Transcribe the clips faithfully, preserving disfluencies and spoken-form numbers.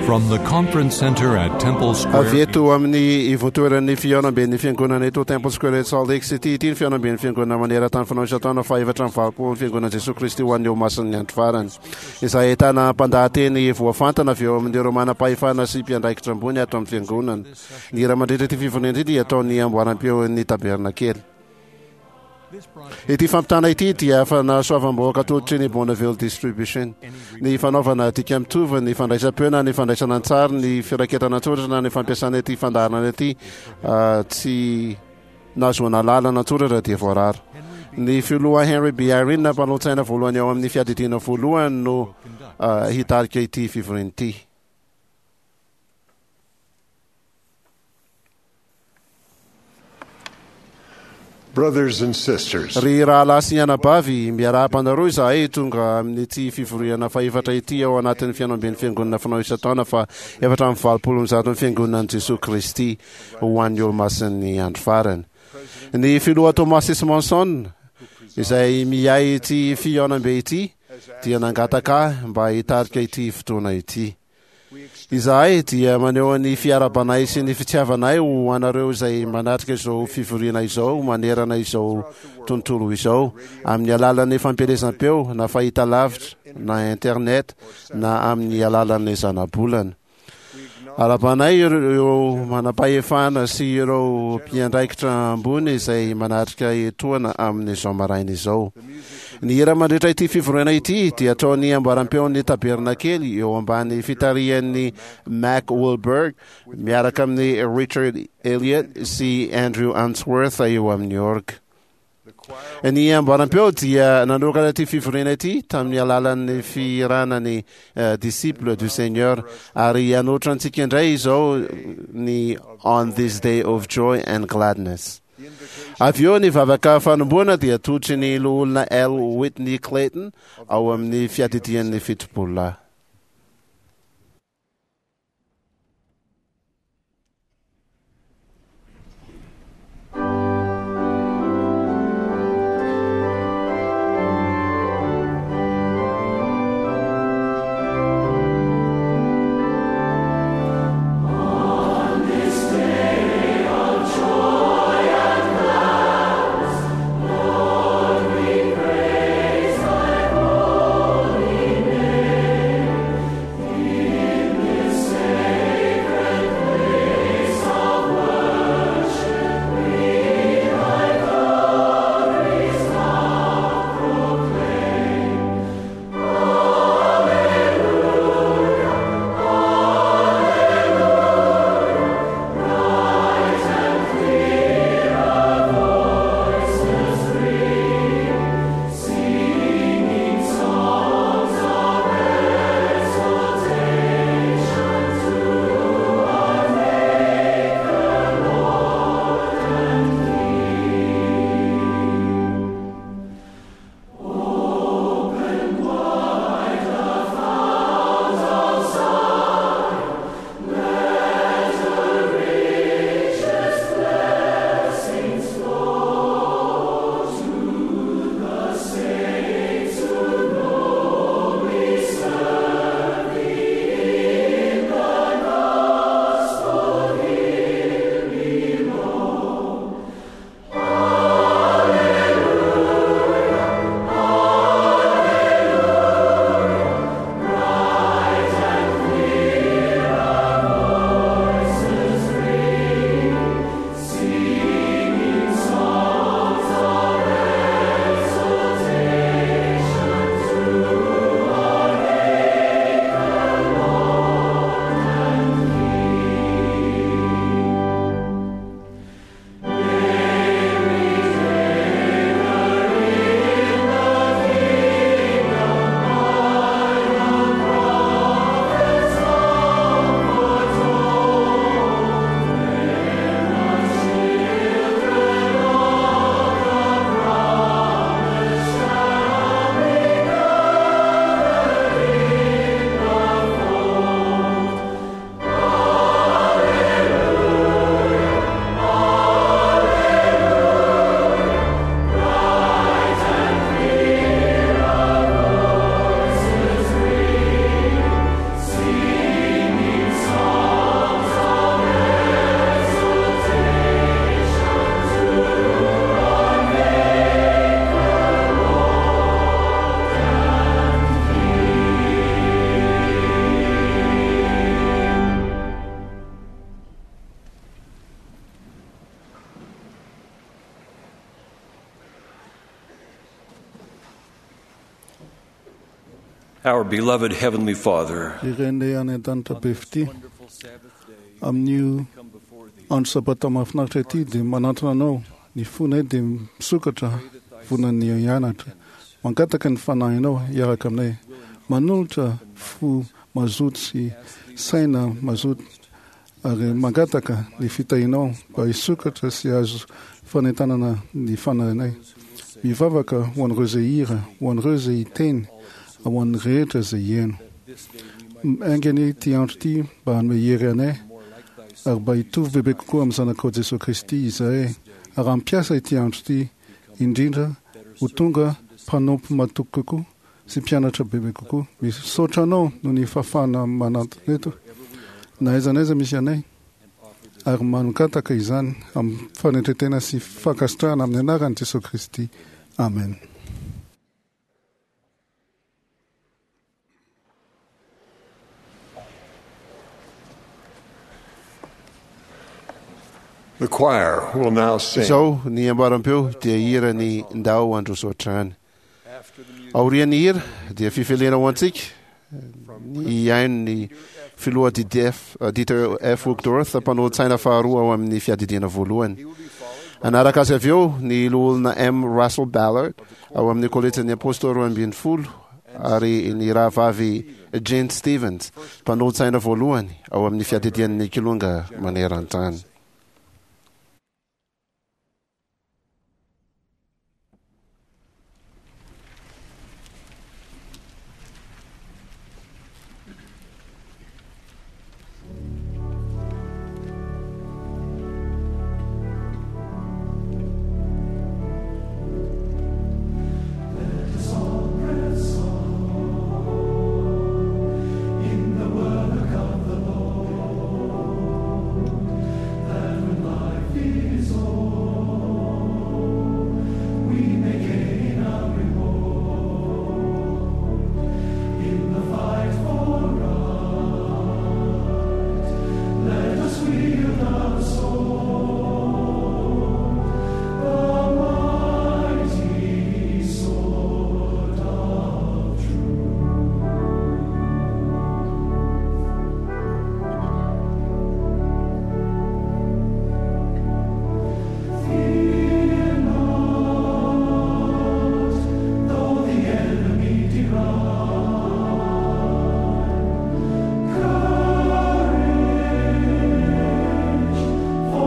From the conference center at Temple Square. Avy eto amin'ny ivoatoeran'ny fianamben'ny fiangonana eto Temple Square eto Salt Lake City ity ny fianamben'ny fiangonana maneran-tany fanaonisa-taona faha-efatra amby valopolo ny fiangonana Jesosy Kristy ho an'ny eo masin'ny andro farany. Izay ahitana mpandahateny voafantana avy eo amin'ireo manam-pahefana sy mpiandraikitra ambony ato amin'ny fiangonana. Ny hira mandritra ity fivonena ity dia ataony amboaram-peo ny tabernakely. Ity fampitana ity dia fanasoavam-bahoaka atolotry ny Bonneville Distribution. Ny fanaovana dika mitovy ny fandraisam-peo na ny fandraisana an-tsary ny firaketana an-tsoratra na ny fampiasana ity fandaharana ity tsy nahazoana lalana an-tsoratra dia voarara. Ny filoha Henry B. Irene na mpanontsaina voalohany ao amin'ny fiadidiana voalohany no hitarika ity fivoriana ity. Brothers and sisters, ry rahalahy sy anabavy miaraham-panareo izahay tonga amin'ity fivoriana faefatra ity ao anatin'ny fianamben'ny fiangonana fanao isa-taona fa efatra amin'ny valopolo ny zato ny fiangonan'i Jesosy Kristy ho an'ny olo-masin'ny andro farany. Ny filoha Thomas Monson izay miay ity fianambe ity dia nangataka mba hitarika ity fotoana ity. Izahay dia maneho ny fiarabanay sy ny fitiavanay ho anareo izay manatrika izao fivoriana izao manerana izao tontolo izao amin'ny alalan'ny fampielezam-peo na fahita lavitra na internet na amin'ny alalan'ny zanabolana. Alabanay ireo manam-pahefana sy ireo mpiandraikitra ambony izay manatrika etoana amin'izao maraina izao. Ny hira mandritra ity fivoriana ity dia ataony amboaram-peon'ny tabernakely eo ambany fitarian'ny Mac Wilberg miaraka amin'ny Richard Elliott sy Andrew Answorth eo amin'ny org. Ny amboaram-peo dia nanokana ity fivoriana ity tamin'ny alalan'ny firanany uh, disciple du Seigneur ary anoatrantsika indray izao ny On This Day of Joy and Gladness. Avy eo ny vavaka fanomboana dia totry ny loholona L. Whitney Clayton ao amin'ny fiadidian'ny fitopolo lahy. Lord, we praise thy holy name. Our beloved Heavenly Father, Irene an danta befti am new an sabatam afnarteti de manatra no ni fune de sukata funa ni yanat mankata kan fanaino yara kamne manulta fu mazut si saina mazut are magataka ni fitaino by sukata si az fanetana ni fanane vivavaka wan rezeira wan rezeiten a wan rete ze yen engeni tianti ban me yerene ar by tu bebe kuam sana ko Jesu Christi isae ar am piasa tianti indinda utunga panop matukuku si piana cha bebe kuku mi sochano nuni fafana manat neto na ezaneza misiane ar mankata kaizan am fanetetena si fakastana am nenaran Jesu Christi. Amen. The choir will now sing. So, ni ambarampiu, dia ira ni ndau andru sotran. Auria ni ir, dia fifelena wansik, ni jain ni filua di def, dieter F. Wugdorth, panod saina faru awam ni fiadidina voluan. Anara kasevio, ni lul na M. Russell Ballard, awam ni kolita ni apostol ruan bin ful, ari ni ravavi Jane Stevens, panod saina voluan, awam ni fiadidina ni kilunga manerantan. For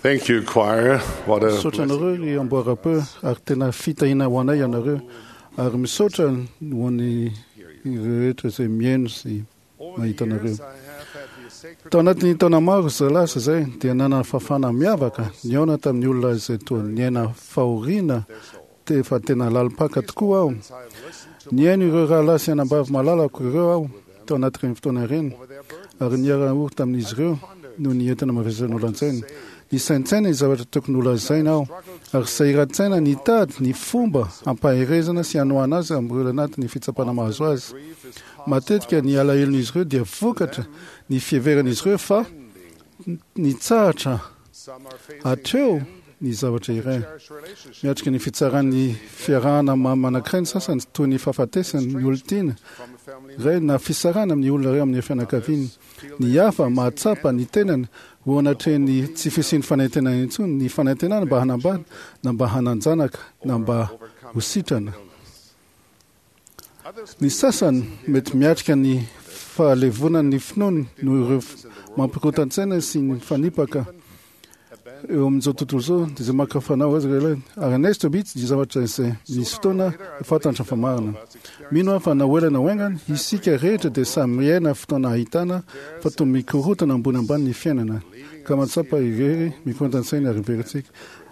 Thank you, choir. What a Misaotra anareo ry amboara-peo ary tena fitahina ho anay ianareo ary misaotra ho an'ny rehetra izay mihaino sy mahita anareo. Tao anatin'ny taona maro izay lasa izay dia nanana fahafahana miavaka ny aona tamin'ny olona izay toa niaina fahoriana te fa tena lalipaka tokoa aho. Niaino ireo raha lasa ianambavy malalako ireo aho tao anatin'ireny fotoana ireny ary niara-ory tamin'izy ireo no ny entina mavesana olan-tsaina. Ny saintsaina ny zavatra tokony holazaina aho ary sahiran-tsaina ny tady ny fomba hampaherezana sy hanoana azy amin'ireo anatin'ny fitsapana mahazo azy. Matetika ny alahelon'izy ireo dia vokatra ny fiheveran'izy ireo fa ny tsahatra hatreo ny zavatra iray. Miatrika ny fitsaran'ny fiarahana manankiray ny sasany toy ny fahafatesany ny olon-tiana iray na fisarana amin'ny olona iray amin'ny fianakaviany. Ny hafa mahatsapa ny tenany ho anatrehany tsy fisian'ny fanaitenana intsony ny fanaitenana mba hanambady na mba hananjanaka na mba ho sitrana. Ny sasany mety miatrika ny fahalevonan'ny finoany no ireo mampikotan-tsaina sy ny fanipaka eo amin'izao tontolo izao dia izay makafanao azy rehetra ary anaizy tobitsy dia zavatra izay misy fotoana fantatra famarina. Mino aho fa nahoelana hoaingana isika rehetra dia samy miaina fotoana ahitana fa toa mikorotana ambony ambany ny fiainana ka matsapa irery mikotan-tsaina ariverentsika.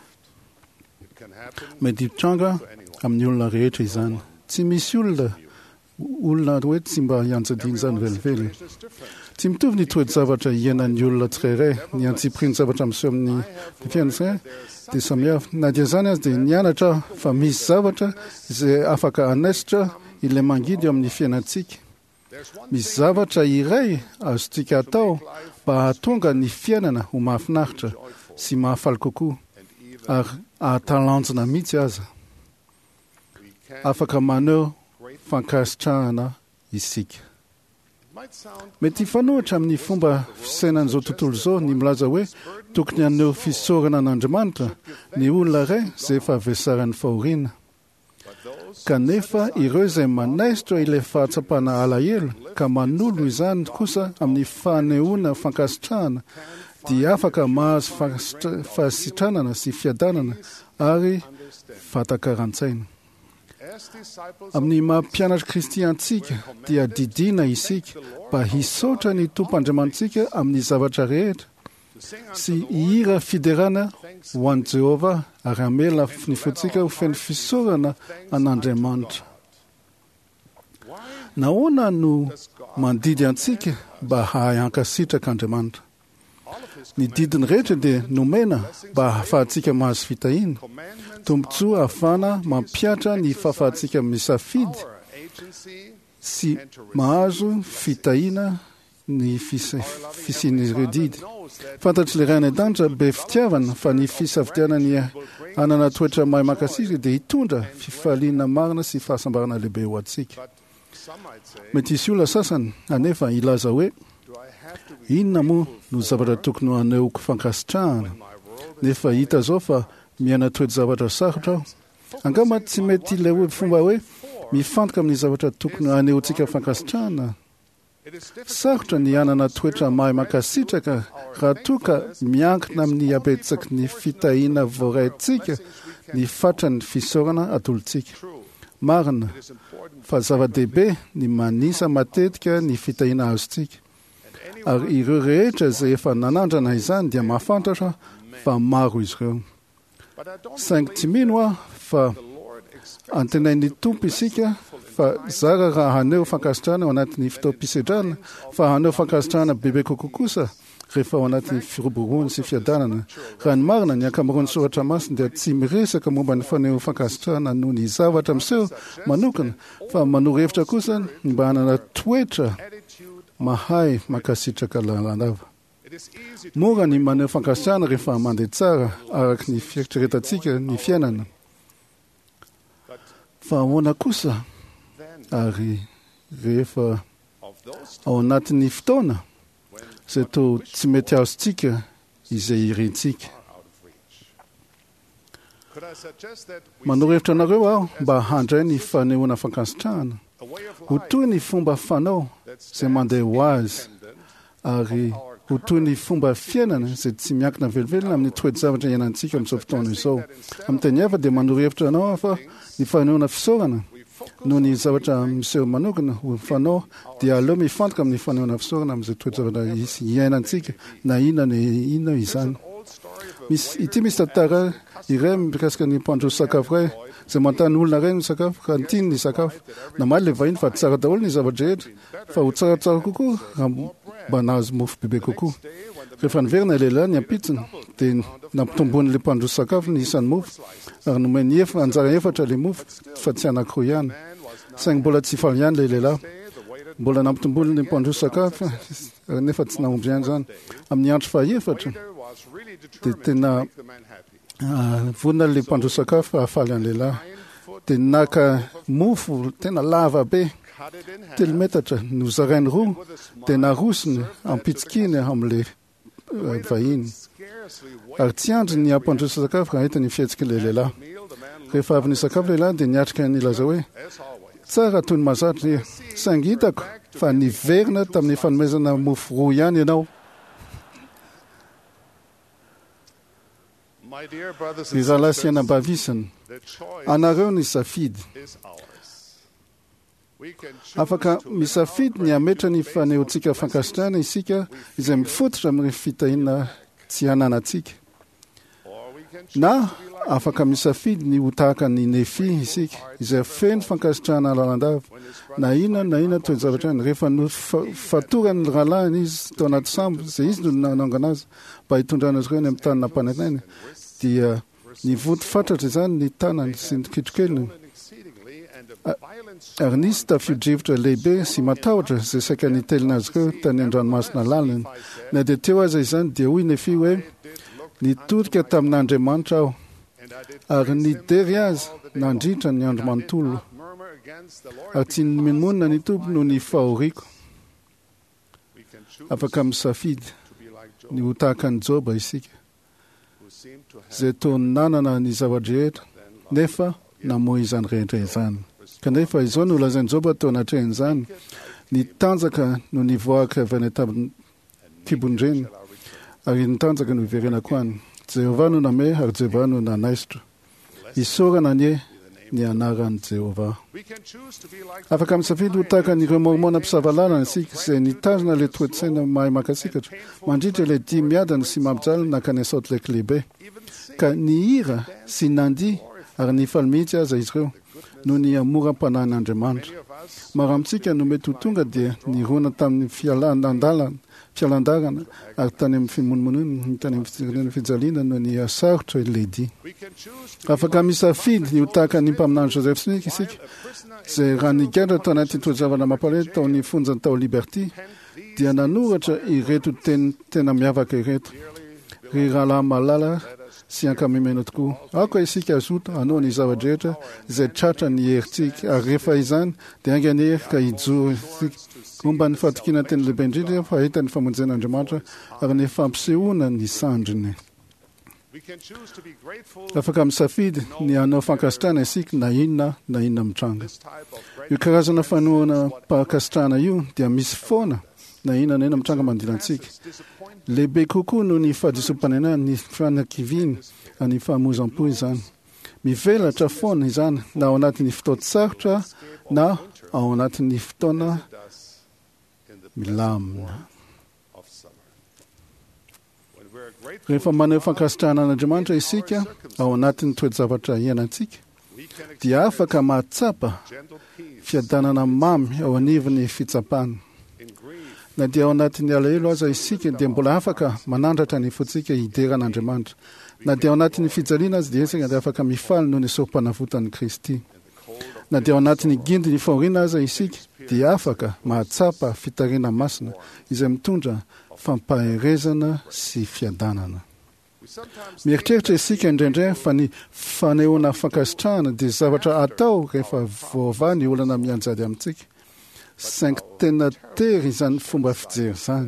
Mety hitranga amin'ny olona rehetra izany. Tsy misy olona olona hoe tsy mba hiantsadiany izany velively. Tsy mitovy ny toe-javatra iainan'ny olona tsirairay ny antsipiriny zavatra miseho amin'ny fiainana tsirairay dia samihafa. Na dia izany azy dia nianatra fa misy zavatra izay afaka anaisitra ilay mangidy eo amin'ny fiainantsika. Misy zavatra iray azontsika atao mba hahatonga ny fiainana ho mahafinaritra sy mahafaly kokoa ary ahatalanjona mihitsy aza. Afaka maneho fankasitrahana isika. Mety hifanohitra amin'ny fomba fisainan'izao tontolo izao ny milaza hoe tokony haneho fisaorana an'Andriamanitra ny olona iray izay efa avesaran'ny fahoriana. Kanefa ireo izay manaisitra ilay fahatsapana alahelo ka manolo izany kosa amin'ny fanehoana fankasitrahana dia afaka mahazo fahasitranana sy fiadanana ary fatakaran-tsaina. Amin'ny mampianatra kristiantsika dia didina isika mba hisaotra ny tompo Andriamantsika amin'ny zavatra rehetra sy hihira fiderana ho an'i Jehovah ary hamela ny fontsika ho feno fisaorana an'Andriamanitra. Nahoana no mandidy antsika mba hahankasitraka Andriamanitra? Ny didiny rehetra dia nomena mba hahafahantsika mahazo fitahiana, tombotsoa ahafahana mampiatra ny fahafahantsika misafidy sy mahazo fitahiana ny fisian'ireo didy. Fantatry ilay Ray an-danitra be fitiavana fa ny fisafidianany hanana toetra mahay makasika dia hitondra fifaliana marina sy fahasambarana lehibe ho antsika. Mety hisy olona sasany anefa ilaza hoe inona moa no zavatra tokony hanehoako fankasitrahana nefa hita zao fa miaina toe-javatra sarotra aho. Angamba tsy mety ilay hoe fomba hoe mifantoka amin'ny zavatra tokony hanehoantsika fankasitrahana. Sarotra ny hanana toetra mahay makasitraka raha toka miankina amin'ny habetsaky ny fitahiana voaraintsika ny fatran'ny fisaorana atolontsika. Marina fa zava-dehibe ny manisa matetika ny fitahiana azontsika. Ary ireo rehetra izay efa nanandrana izany dia mahafantatra fa maro izy ireo. Saingy tsy mino aho fa antenain'ny tompo isika fa zara raha haneho fankasitrahana ao anatin'ny fitaom-pisedrana fa haneho fankasitrahana bebe kokoa kosa rehefa ao anatin'ny firoboroana sy fiadanana. Raha ny marina ny ankamaroan'ny soratra masina dia tsy miresaka momba ny faneho fankasitrahana noho ny zavatra miseho manokana fa manoro-hevitra kosa mba hanana toetra mahay makasitraka lalandava. Mora ny maneho fankasitrahana rehefa mandeha tsara araka ny fieritreretantsika ny fiainana. Fa ahoana kosa ary rehefa ao anatin'ny fotoana izay toa tsy mety azontsika izay irentsika. Manoro hevitra anareo aho mba handray ny fanehoana fankasitrahana ho toy ny fomba fanao izay mandeha ho azy ary ho toy ny fomba fiainana izay tsy miankina velovelona amin'ny toety zavatra iainantsika amin'izao fotoana izao. Amin'ny teny hafa dia manoro hevitra anao fa ny fanehoana fisaorana no ny zavatra miseho manokana ho fanao dia aleo mifantoka amin'ny fanehoana fisaorana amin'izay toety zavatra iainantsika na inona ny inona izany. Misy ity misy tantara iray mikasika ny mpandroso sakafo iray izay manontany olona iray ny sakafo ka ny tiany ny sakafo namaly ilay vahiny fa tsara daholo ny zavatra rehetra fa ho tsaratsara kokoa raha mba nahazo mofo bebe kokoa. Rehefa niverina ilay lehilahy ny ampitsiny dia nampitombony ilay mpandroso sakafo ny isan'ny mofo ary nomeny efa anjara efatra ilay mofo fa tsy anankiroa ihany. Saingy mbola tsy faly ihany ilay lehilahy, mbola nampitombony ilay mpandroso sakafo nefa tsy nahomby ihany izany. Amin'ny andro fahaefatra dia tena vonona ilay mpandroso sakafo hahafaly an'ilay lehilahy dia naka mofo tena lava be telo metatra no zarainy roa dia narosiny ampitsikiny amin'ilay vahiny ary tsy andry ny ampandroso sakafo raha hita ny fihetsikin'ilay lehilahy. Rehefa avy ny sakafo lehilahy dia niatrika nilaza hoe tsara toy ny mahazatra saingy hitako fa niverina tamin'ny fanomezana mofo roa ihany ianao. Ry zalahy sy anam-bavisana, anareo ny safidy. Afaka misafidy ny ametra ny fanehoantsika fankasitrahana isika izay mifototra amin'ny fitahiana tsy hananantsika, na afaka misafidy ny ho tahaka ny nefi isika izay feno fankasitrahana lalandava na inona na inona toy zavatra any. Rehefa no fatorany rahalahiny izy tao anaty sambo izay izy no nanangana azy mba hitondrana azy ireo ny amin'ny tany nampanantaina dia ny voto fatratra izany ny tanany sy ny kitrokeliny ary nisy tafio-drivotra lehibe sy matahotra izay saika nitelina azy ireo tany an-dranomasina laliny. Na dia teo aza izany dia hoy nefi hoe nitorika tamin'Andriamanitra aho ary nidery azy nandritra ny andro manontolo ary tsy nimonina ny tompo no ny fahoriako. Afaka misafidy ny ho tahaka ny Joba isika izay toa nanana ny zavadrehetra nefa namoy izany rehetra izany. Kanefa izao no lazainy Joba tao anatrehany izany ny tanjaka no nivoaka avy any tamin'ny kibon-dreny ary ny tanjaka no iverena koa any. Jehovah no name ary Jehovah no nanaisitra. Isorana anie ny anaran'i Jehovah. Afaka misafidy ho tahaka n'ireo mormona mpisavalala isika izay nitazona ilay toetsaina mahay makasikatra mandritra ilay dimy miadana sy mampijaly nakany Salt Lake lehibe ka nihira sy nandihy ary nifaly mihitsy aza izy ireo no ny amoram-panahin'Andriamanitra. Maro amintsika no mety ho tonga dia nirona tamin'ny fialan-dalana fialan-darana ary tany amin'ny fimonimonoina tany amin'ny fijaliana no ny asarotra ilay dia. Afaka misafidy ny ho tahaka ny mpaminany Joseph Smith isika izay raha nigadra tao anaty toejavana mampalahelo tao ny fonjany tao Liberty dia nanoratra ireto teny tena miavaka ireto: ry rahalahy malala sy ankamimena tokoa, aoka isika azoto anao ny zavadrehetra izay tratra ny herintsika ary rehefa izany dia anga ny hery ka hijoro momba ny fahatokina teny lehibe indrindra fa hita ny famonjen'Andriamanitra ary ny fampisehoana ny sandriny. Afaka misafidy ny hanao fankasitrahana isika na inona na inona mitranga. Io karazana fanoana mpankasitrahana io dia misy foana na inona na inona mitranga mandilantsika. Lehibe kokoa no ny fahadisom-panenana, ny fanakiviany, ny fahamozam-po izany. Mivelatra foana izany na ao anatin'ny fotoan-tsarotra na ao anatin'ny fotoana milamina. Rehefa maneho fankasitrahana an'Andriamanitra isika ao anatin'ny toe-javatra iainantsika dia afaka mahatsapa fiadanana mamy ao anivon'ny fitsapana. Na dia ao anatin'ny alahelo aza isika dia mbola afaka manandratra ny fotsika hideran'Andriamanitra. Na dia ao anatin'ny fijaliana azy dia isika dia afaka mifaly noho ny sorom-panavotan'i Kristy. Na dia ao anatin'ny gindy ny fahoriana aza isika dia afaka mahatsapa fitariana masina izay mitondra fampaherezana sy fiadanana. Mieritreritra isika indraindray fa ny fanehoana fankasitrahana dia zavatra atao rehefa vaovao ny olana mianjady amintsika. Saingy tena tery izany fomba fijery izany.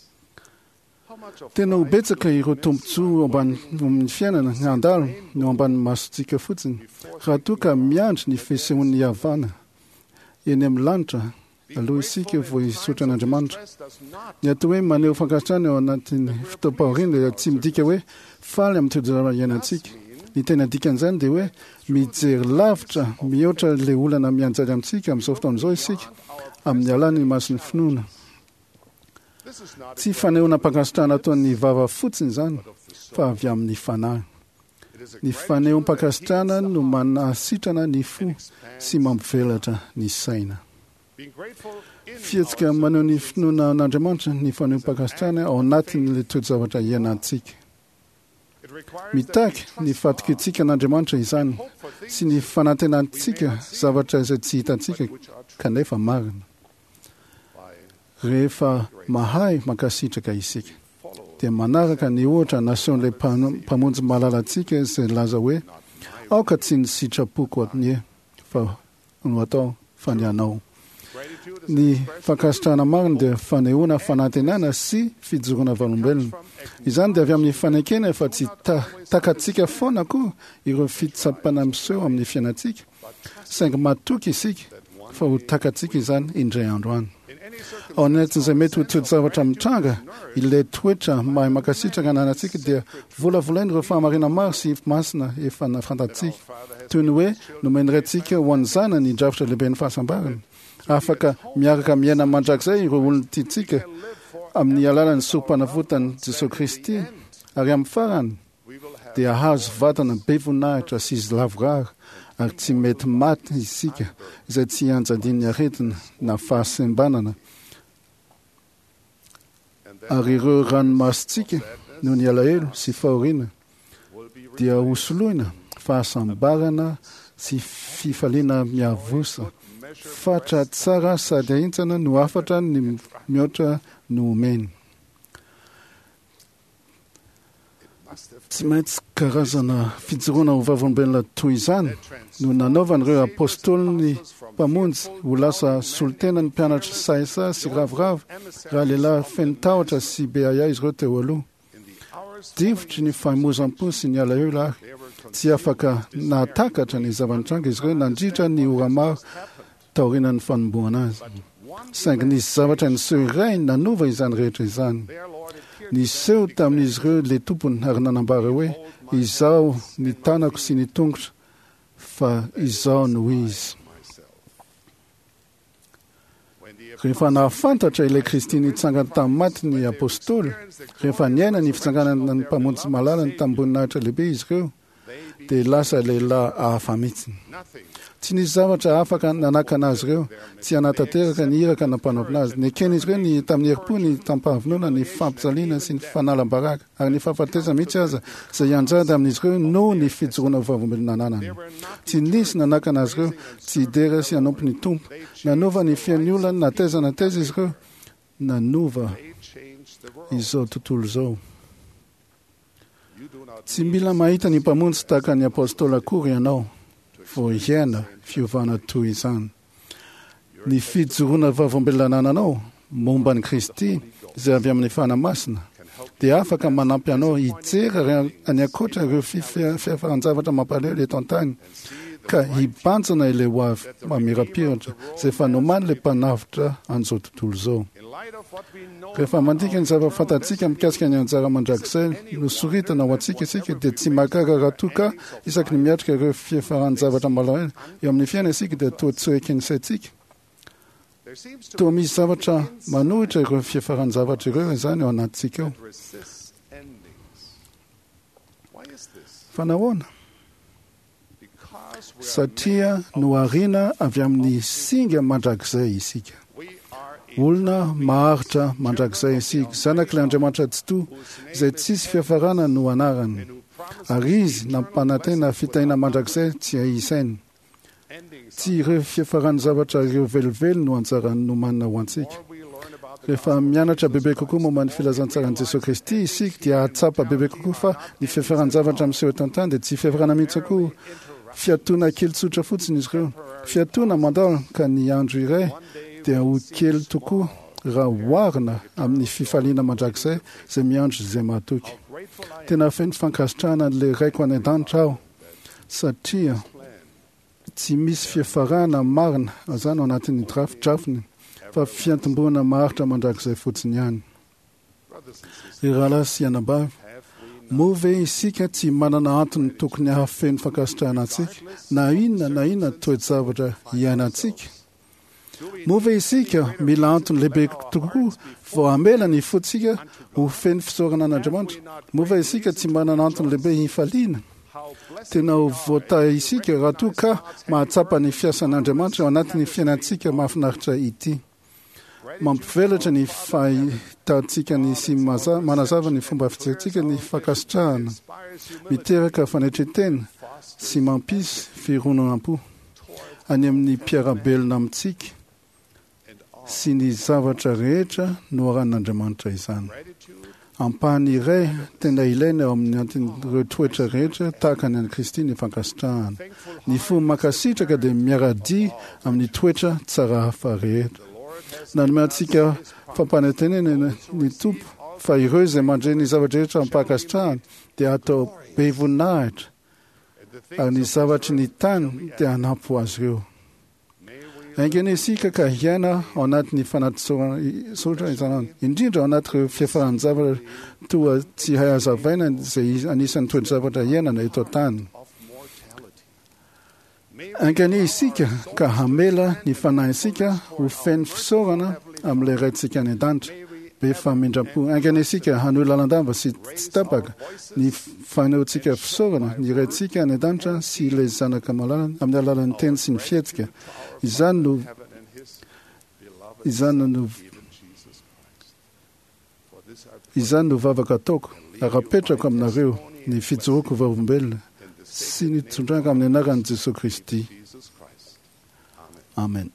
Tena ho betsaka ireo tombontsoa ambany fiainana handalo no ambany masontsika fotsiny raha toa ka miandry ny fisehoan'ny havana eny amin'ny lanitra aloha isika vo hisotra an'Andriamanitra. Ny atao hoe maneho fankasitrahana eo anatin'ny fotoam-pahoriana dia tsy midika hoe faly amin'ny toejavatra iainantsika. Ny tena dikan'izany dia hoe mijery lavitra mihoatra le olana mianjady amintsika amin'izao fotoan'izao isika amin'ny alàny mason'ny finoana. Tsy fanehoana mpankasitrahana ataon'ny vava fotsiny izany fa avy amin'ny fanahy. Ny fanehoam-pankasitrahana no manasitrana ny fo sy mampivelatra ny saina. Fietsika maneho ny finoana an'Andriamanitra ny fanehoam-pankasitrahana ao anatin'ilay toejavatra iainantsika. Mitaky ny fatokintsika an'Andriamanitra izany sy ny fanantenantsika zavatra izay tsy hitantsika kanefa marina. Rehefa mahay mankasitraka isika dia manaraka ny ohatra naseon'ilay mpamonjy malalantsika izay laza hoe aoka tsy ny sitrapoko atnie fa no atao fa ny anao. Ny fankasitrahana marina dia fanehoana fanantenana sy fijoroana valombelona. Izany dia avy amin'ny fanekena fa tsy takatsika foana koa ireo fitsapana miseho amin'ny fiainantsika, saingy matoky isika fa ho takatsika izany indray andro any. Ao anatin'izay mety ho toejavatra mitranga, ilay toetra mahay mankasitraka ananantsika dia volavolaina ireo fahamarina maro sy masina efa nafantatsika, toy ny hoe nomen'iraintsika ho an'ny zanany ny drafitra lehibe ny fahasambarana. Afaka miaraka miaina mandrakizay ireo olona tiantsika amin'ny alalan'ny sorom-panavotany Jesosy Kristy, ary amin'ny farany dia ahazo vatana be voninahitra sy izy lavorara, ary tsy mety maty isika izay tsy anjadiny aretina na fahasembanana. Ary ireo ranomasitsika noho ny alahelo sy fahoriana dia hosoloina fahasambarana sy fifaliana miavosa, fatra tsara sady ahintsana no afatra ny mihoatra no omeny. Tsy maintsy karazana fijoroana ho vavolombelona toy izany no nanaovan'ireo apôstôly ny mpamonjy ho lasa solotena ny mpianatra saisa sy ravoravo raha lehilahy feno tahotra sy beaya izy ireo teo aloha. Divotry ny fahamozam-po sy ny alahelo ary tsy afaka nahatakatra ny zavanitranga izy ireo nandritra ny ora maro taoriana ny fanombohana azy. Saingy nisy zavatra niseho iray nanova izany rehetra izany. Niseho tamin'izy ireo le tompony ary nanambara hoe izao ny tanako sy ny tongotra fa izao no izy. Rehefa nahafantatra ilay Kristy nitsangana tamin'ny maty ny apôstôly, rehefa niaina ny fitsanganana ny mpamonjy malalany tamin'ny mboninahitra lehibe izy ireo, dia lasa lehilahy hafa mihitsiny. Tsy nisy zavatra afaka nanakana azy ireo, tsy hanatanteraka ny iraka nampanao azy. Nekena izy ireo ny tamin'ny herim-po ny tampahavonoana, ny fampijaliana sy ny fanalam-baraka ary ny fahafatesa mihitsy aza izay anjady amin'izy ireo no ny fijoroana vavolombelona nanana. Tsy nisy nanakana azy ireo, tsy idera sy hanompo ny tompo. Nanova ny fiain'ny olona, nateza nateza izy ireo, nanova izao tontolo izao. Tsy mila mahita ny mpamonjy tahaka ny apôstôly akory ianao vao hiaina fiovana toy izany. Ny fijoroana vavolombelona nananao momba ny Kristy izay avy amin'ny fanamasina dia afaka manampy anao hijery any akoatra ireo fiafaran-javatra mampalahelo eto an-tany ka hibantsana ilay ho avy mamirapiratra izay fanomany ilay mpanavitra an'izao tontolo izao. Rehefa mandika ny zava-fantatsika mikasika ny anjara mandrakizay no soritana ho antsika isika dia tsy mahagaga raha toa ka isaky ny miatrika ireo fiafaran-javatra malahelo eo amin'ny fiaina isika dia toa tsoeky ny saintsika. Toa misy zavatra manohitra ireo fiafaran-javatra ireo izany ao anatintsika eo. Fa nahoana? Satria no ariana avy amin'ny singa mandrakizay isika. Olona maharitra mandrakizay isika, zanak'ilay Andriamanitra tsy toa, izay tsisy fiafarana no anarany, ary izy nampanantena fitaina mandrakizay tsy isainy. Tsy ireo fiafarany zavatra ireo velively no anjarany no manana ho antsika. Rehefa mianatra bebe kokoa momba ny filazantsaran'i Jesosy Kristy isika dia atsapa bebe kokoa fa ny fiafarany zavatra miseho eto an-tany dia tsy fiafarana mihitsy koa fiatoana kely tsotra fotsiny izy ireo. Fiatoana mandalo ka ny andro iray dia ho kely tokoa raha hoarina amin'ny fifaliana mandrakizay izay miandro izay mahatoky. Tena feno fankasitrahana n'ilay raiko any an-danitra aho satria tsy misy fiafarana marina izany ao anatin'ny drafidrafiny fa fiantomboana maritra mandrakizay fotsiny ihany. Ry rahalahy sy anabavy, moa ve isika tsy manana antony tokony hahafeno fankasitrahana antsika na inona na inona toe-javatra iainantsika? Moa ve isika mila antony lehibe tokoa vao hamela ny fotsika ho feno fisaorana an'Andriamanitra? Moa ve isika tsy manana antony lehibe hifaliana? Tena ho voata isika raha toa ka mahatsapa ny fiasan'Andriamanitra ao anatin'ny fiainantsika mahafinaritra ity. Mampivelatra ny fahitantsika ny sy manazava ny fomba fijerintsika ny fankasitrahana, miteraka fanetretena sy mampisy firononam-po any amin'ny mpiarabelona amintsika sy ny zavatra rehetra no aran'Andriamanitra izany. Ampahany iray tena ilaina ao amin'ny antin'ireo toetra rehetra tahaka ny an'i Kristy ny fankasitrahana. Ny fo mankasitraka dia miara-dia amin'ny toetra tsara hafa rehetra. Nanomantsika fampanantenana ny tompo fa ireo izay mandray ny zavatra rehetra ampankasitrahana dia atao be voninahitra ary ny zavatry ny tany dia hanampy ho azy ireo. Aingana isika ka hiaina ao anatin'ny fanatosorana izany, indrindra ao anatin'ireo fiafarany zavatra toa tsy hay hazavaina izay anisan'ny toe-javatra iainana eto an-tany. Aingana isika ka hamela ny fanahisika ho feno fisaorana amin'ilay raintsika any an-danitra be famindram-po. Aingana isika hanohy lalandava sy tsy tapaka ny fanehoantsika fisaorana ny raintsika any an-danitra sy ilay zanaka malalana amin'ny alalan'ny teny sy ny fietsika. Izany no izany no izany no vavaka ataoko arapetrako aminareo ny fijoroako vaombelona sy ny tondraka amin'ny anaran'i Jesosy Kristy. Amen.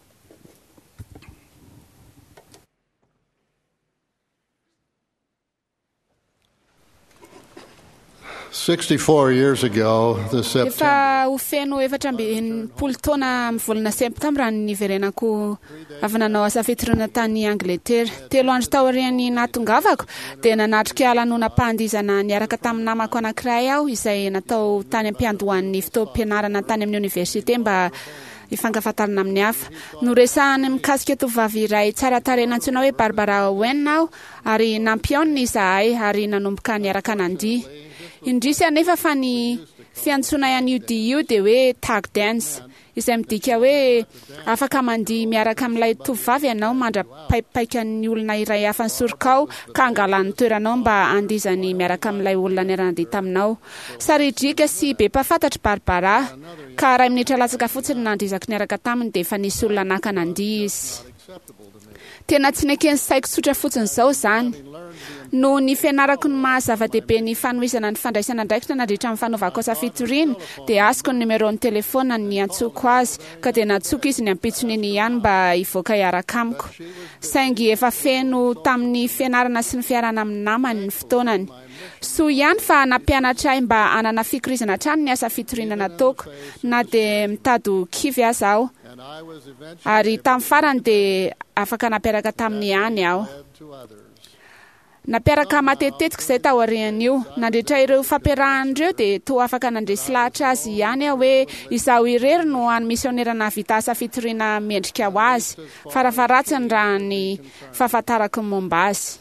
sixty-four years ago, this September, efa ho feno efatra ambinipolo taona amin'ny volana septambra ny niverenako avy nanao asa fitorana tany Angletera. Telo andro taorian'ny natongavako dia nanatrika lanonam-pandizana niaraka tamin'ny namako anankiray aho izay natao tany am-piandohan'ny fitaovam-pianarana tany amin'ny oniversite mba ifankafantarana amin'ny hafa. Noresahany mikasika tovovavy iray tsara tarehy antsoina hoe Barbara Owen aho ary nampiaony izahay ary nanomboka niaraka nandihy. Indrisy anefa fa ny fiantsona ihany io dia io dia hoe tag dance izay midika hoe afaka mandihy miaraka amin'ilay tovovavy ianao mandrapaipaiky ny olona iray hafa nisorokao ka angalan'ny toeranao mba andizany miaraka amin'ilay olona niara-nandihy taminao. Saridrika sy be mpafantatra Barbara ka iray minitra latsaka fotsiny nandizako niaraka taminy dia efa nisy olona naka nandihy izy. Tena tsy nekeny saiko tsotra fotsiny izao izany. No ny fianarako ny mahazava-dehibe ny fanohizana ny fandraisana andraikitra nandritra amin'ny fanaovako asa fitoriana dia azoko ny numéro-ny telefona ny antsoko azy ka dia natsoko izy ny ampitsoniny ihany mba hivoaka hiaraka amiko. Saingy efa feno tamin'ny fianarana sy ny fiarana amin'ny namany ny fotoanany. Soa ihany fa nampianatra ahy mba anana fikorizana hatrany ny asa fitoriana nataoko na dia mitady kivy aza aho. Ary tamin'ny farany dia afaka nampiaraka taminy ihany aho. Nampiaraka matetetika izay taorian'io. Nandritra ireo fampiarahan'ireo dia toa afaka nandresy lahatra azy ihany aho hoe izaho irery no any misionerana vita asa fitoriana mendrika ho azy. Farafaratsiny raha ny fahafantarako ny momba azy.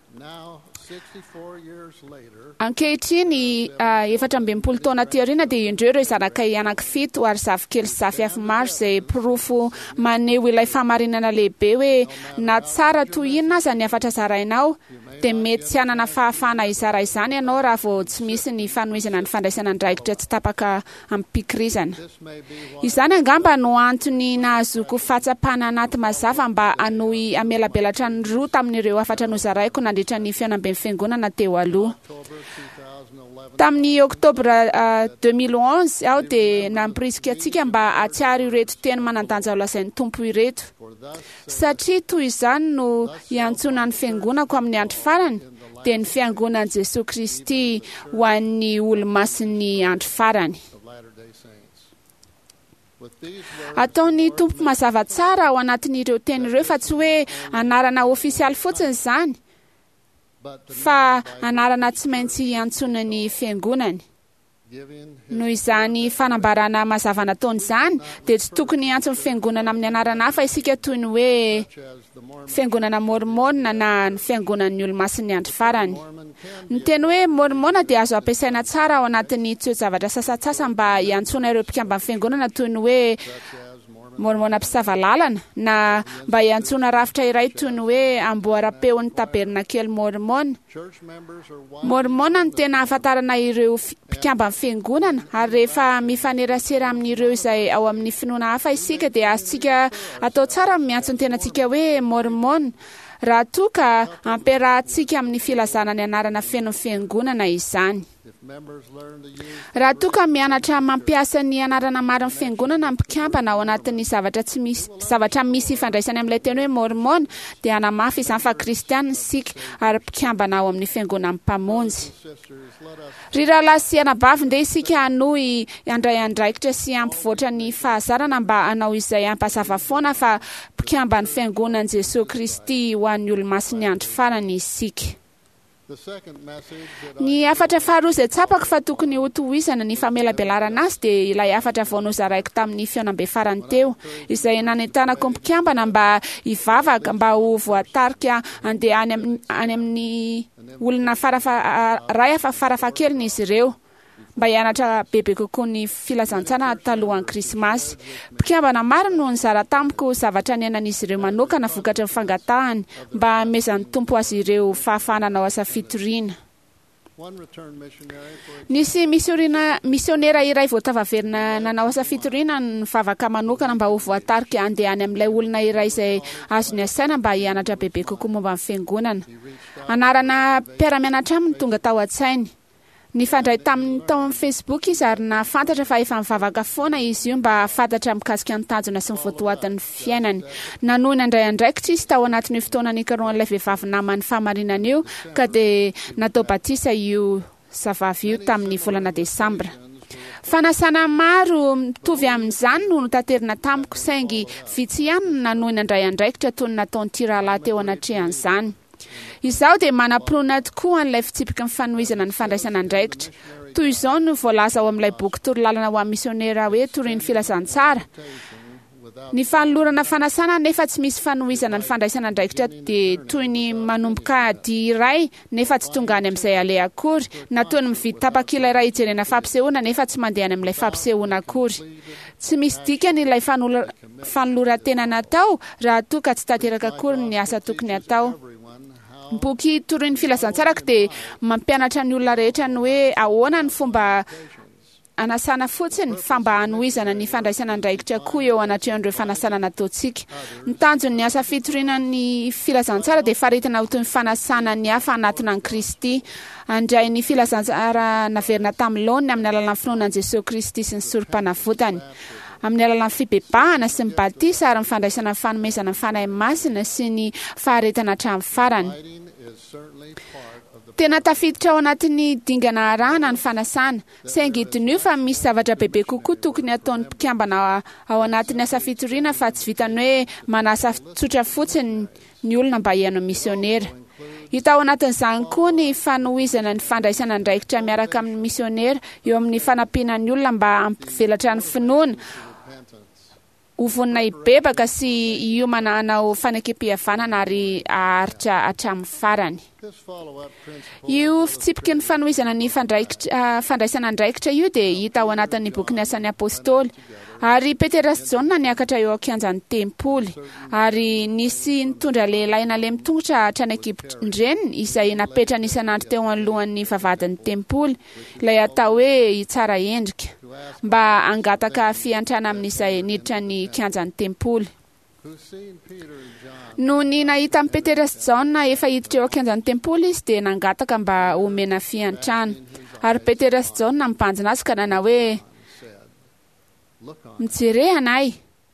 Ankehitriny efatra ambinipolo taona teoriana dia indreo ireo zanakay anankifito ary zafikely sy zafy hafa maro izay pirofo maneho ilay fahamarinana lehibe hoe na tsara toy inona aza ny afatra zarainao dia mety tsy hanana fahafana izara izany ianao raha vao tsy misy ny fanohizana ny fandraisana andraikitra tsy tapaka amin'ny pikirizana. Izany angamba no antony nahazoko fahatsapana anaty mazava mba hanohy amelabelatra ny roa tamin'ireo afatra nozaraiko nandritra ny fianamben'ny fiangonana teo aloha. Tamin'ny oktobra uh, deux mille onze aho dia nampirisika antsika mba atsiaro ireto teny manandanja ho lazain'ny tompo ireto. Satria toy izany no iantsona ny fiangonako amin'ny andro farany dia ny fiangonan'i Jesosy Kristy ho an'ny olo-masiny andro farany. Ataony tompo mazava tsara ao anatin'ireo teny ireo fa tsy hoe anarana ofisialy fotsiny izany fa anarana tsy maintsy iantsona ny fiangonany. noho izany fanambarana mazava nataony izany dia tsy tokony antso ny fiangonana amin'ny anarana hafa isika toy ny hoe fiangonana mormona na ny fiangonan'ny olo-masiny andro farany. Ny teny hoe mormona dia azo ampiasaina tsara ao anatin'ny toe-javatra sasatsasa mba hiantsona ireo mpikamba amin'ny fiangonana toy ny hoe mormona mpisava lalana na mba hiantsona rafitra iray toy ny hoe amboara-peon'ny tabernakely mormona. Mormona no tena ahafantarana ireo mpikamba amin'ny fiangonana ary rehefa mifanerasera amin'ireo izay ao amin'ny finoana hafa isika dia azontsika atao tsara miantso ny tenantsika hoe mormona raha toa ka ampiarahantsika amin'ny filazana ny anarana feno fiangonana izany. Raha toa ka mianatra mampiasa ny anarana maro amin'ny fiangonana mpikambana ao anatin'ny zavatra tsy misy zavatra misy ifandraisany amin'ilay teny hoe mormona dia anamafy izany fa kristianina isika ary mpikambana ao amin'ny fiangonana mpamonjy. Ry rahalahy sy anabavy nde isika hanohy andray andraikitra sy ampivoatra ny fahazarana mba hanao izay ampazava foana fa mpikambany fiangonan'i Jesosy Kristy ho an'ny olo-masiny andro farany isika. Ny afatra faharoa izay tsapako fa tokony ho tohizana ny famelabelarana azy dia ilay afatra vao nozaraiko tamin'ny fiaonam-be farany teo izay nanentanako mpikambana mba hivavaka mba ho voatarika andeha any amin'ny olona ray hafa farafahakeliny izy ireo mba hianatra bebe kokoa ny filazantsana talohan'ny krismasy. Mpikambana maro no nizara tamiko zavatra niainan'izy ireo manokana vokatra ny fangatahany mba hamezan'ny tompo azy ireo fahafahana ao asa fitoriana. Nisy misionera iray voatavaverina nanao asa fitoriana ny vavaka manokana mba ho voatarika andeha any amin'ilay olona iray izay azo ny asaina mba hianatra bebe kokoa momba amin'ny fiangonana. Anarana mpiara-mianatra aminy tonga tao an-tsainy. Nifandray tamin'ny tao amin'ny Facebook izy ary nafantatra fa efa mivavaka foana izy io mba fantatra mikasika ny tanjona sy ny voatoatin'ny fiainany. Nanohy nandray andraikitra izy tao anatin'ny fotoana nikaroan'ilay vehivavy namany fahamarinana io ka dia natao batisa io zavavy io tamin'ny volana desambra. Fanasana maro mitovy amin'izany no notanterina tamiko saingy vitsy ihany nanohy nandray andraikitra toy ny nataon'ny tiralahy teo anatrehan'izany. Izaho dia manam-pinoana tokoa an'ilay fitsipika ny fanohizana ny fandraisana andraikitra. Toy izao no voalaza ao amin'ilay boky torolalana ho an'ny misionera hoe torian'ny filazantsara. Ny fanolorana fanasana nefa tsy misy fanohizana ny fandraisana andraikitra dia toy ny manomboka dia iray nefa tsy tonga any amin'izay ale akory na toy ny mividy tapakila iray hijerena fampisehoana nefa tsy mandeha any amin'ilay fampisehoana akory. Tsy misy dikany ilay fanoloran-tena natao raha toa ka tsy tanteraka akory ny asa tokony atao. Boky toroin'ny filazantsarako dia mampianatra ny olona rehetra ny hoe ahoana ny fomba anasana fotsiny fa mba hanohizana ny fandraisana andraikitra koa eo anatrehan'ireo fanasana nataontsika. Ny tanjon'ny asa fitoriana ny filazantsara dia faritina ho toy ny fanasana ny hafa anatina ny Kristy. Andray ny filazantsara naverina tamin'ny laoniny amin'ny alalan'ny finoanan'i Jesosy Kristy sy ny sorom-panavotany. Amin'ny alalan'ny fibebahana sy ny batisa ary ny fandraisana ny fanomezana ny fanahy masina sy ny faharetana hatramin'ny farany. Tena tafiditra ao anatin'ny dingana arahana ny fanasana, saingy dinio fa misy zavatra bebe kokoa tokony ataon'ny mpikambana ao anatin'ny asa fitoriana fa tsy vitany hoe manasa tsotra fotsiny ny olona mba hihaino misionera. Hita ao anatin'izany koa ny fanohizana ny fandraisana andraikitra miaraka amin'ny misionera eo amin'ny fanampiana ny olona mba ampivelatra ny finoana ho vonina hibebaka sy hiomana hanao fanekem-pihavanana ary aharitra hatramin'ny farany. Io fitsipika ny fanohizana ny fandraisana andraikitra io dia hita ao anatin'ny boky ny asan'ny apôstôly. Ary Petera sy Jaona niakatra eo an-kianjan'ny tempoly ary nisy nitondra lehilahy nale mitongotra hatrany Egiptondreniny izay napetra ny isan'andro teo anolohan'ny vavahadin'ny tempoly ilay atao hoe hitsara endrika mba hangataka fiantrana amin'izay niditra ny kianjan'ny tempoly. No ny nahita amin'ny Petera sy Jaona efa hiditra eo an-kianjan'ny tempoly izy dia nangataka mba omena fiantrana ary Petera sy Jaona mibanjina azy ka nanao hoe mijery anay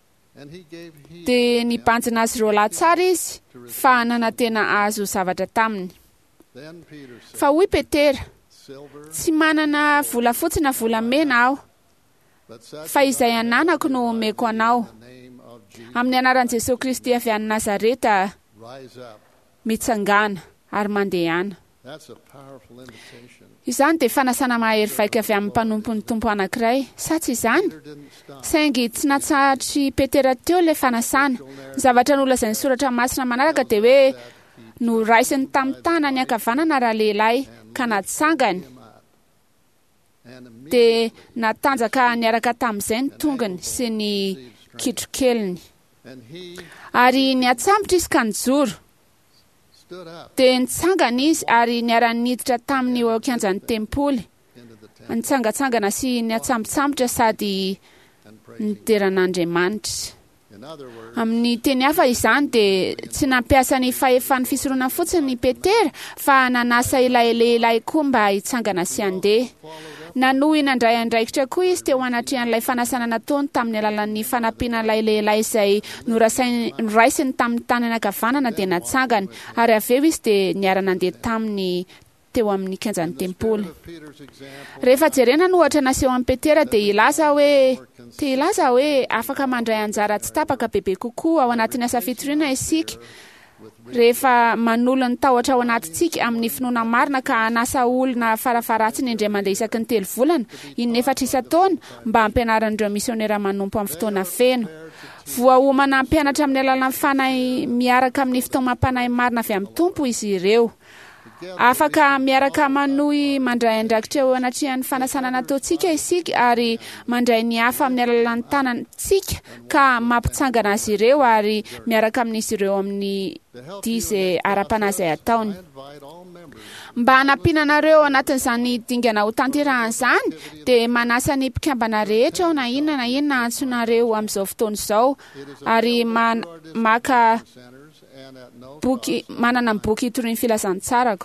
dia nibanjina azy ireo lahy tsara izy fa nanantena azo zavatra taminy. Fa hoy Petera, tsy manana vola fotsy na vola mena aho fa izay ananako no omeko anao. Amin'ny anaran'i Jesosy Kristy avy any Nazareta mitsangana ary mandehana. izany dia fanasana mahery vaika avy amin'ny mpanompon'ny tompo anankiray sa tsy izany saingy tsy natsahatra petera teo ilay fanasana ny zavatra ny olazay ny soratra masina manaraka dia hoe no raisiny tamin'ny tana ny ankavanana raha lehilahy ka natsangany dia natanjaka niaraka tamin'izay ny tongony sy ny kitrokeliny ary niatsambotra izy ka nijoro dia nitsangana izy ary niara-niditra tamin'ny eo akianjan'ny tempoly nitsangatsangana sy niatsambotsambotra sady nideran'Andriamanitra. Amin'ny teny hafa izany dia tsy nampiasa ny fahefan'ny fisoroana fotsiny ny Petera fa nanasa ilay lehilahy koa mba hitsangana sy handeha. Nanohy nandray andraikitra koa izy teo anatrehan'ilay fanasana nataony tamin'ny alalan'ny fanampian'ilay lehilahy izay noraisiny tamin'ny tany ankavanana dia natsangana ary avy eo izy dia niara-nandeha taminy teo amin'ny kianjan'ny tempoly. Rehefa jerena no ohatra naseho amin'ny Petera dia ilaza hoe te ilaza hoe afaka mandray anjara tsy tapaka bebe kokoa ao anatin'ny asa fitoriana isika rehefa manolo ny tahotra ao anatintsika amin'ny finoana marina ka anasa olona farafaratsiny indray mandeha isaky ny telo volana inefatra isa-taona mba hampianaran'ireo misionera manompo amin'ny fotoana feno. Voahomana mpianatra amin'ny alalan'ny fanahy miaraka amin'ny fitoamam-panahy marina avy amin'ny tompo izy ireo. Afaka miaraka manohy mandray andrakitra eo anatrehan'ny fanasana nataontsika isika ary mandray ny hafa amin'ny alalan'ny tanantsika ka mampitsangana azy ireo ary miaraka amin'izy ireo amin'ny dia izay ara-panazay ataony. Mba hanampianareo anatin'izany dingana ho tanterahan'izany dia manasa ny mpikambana rehetra ao na inona na inona antsonareo amin'izao fotoana izao ary man- maka boky manana ny boky hitorian'ny filazantsarako.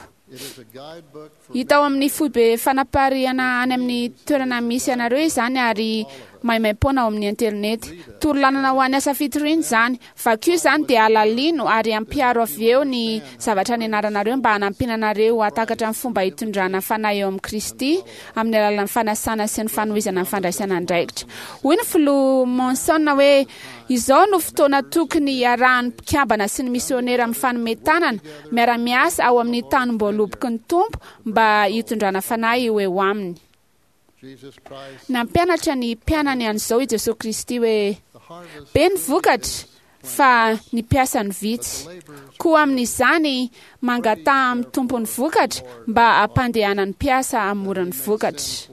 Hita ao amin'ny foibe fanapariana any amin'ny toerana misy anareo izany ary maimaim-poana ao amin'ny internet. Torolanana ho any asa fitoriana izany. Vakio izany dia alalino ary ampiaro avy eo ny zavatra nianaranareo mba hanampinanareo hatakatra amin'ny fomba hitondrana fanahy eo amin'ny Kristy amin'ny alalan'ny fanasana sy ny fanohizana ny fandraisana andraikitra. Hoy ny filoha Monson hoe izao no fotoana tokony iarahan'ny mpikambana sy ny misionera amin'ny fanometanana miara-miasa ao amin'ny tany mboaloboky ny tompo mba hitondrana fanahy eo eo aminy. Nampianatra ny mpianany an'izao i Jesosy Kristy hoe be ny vokatra fa ny mpiasa ny vitsy. Koa amin'izany mangataha amin'ny tompony vokatra mba hampandehanany mpiasa hamoron'ny vokatra.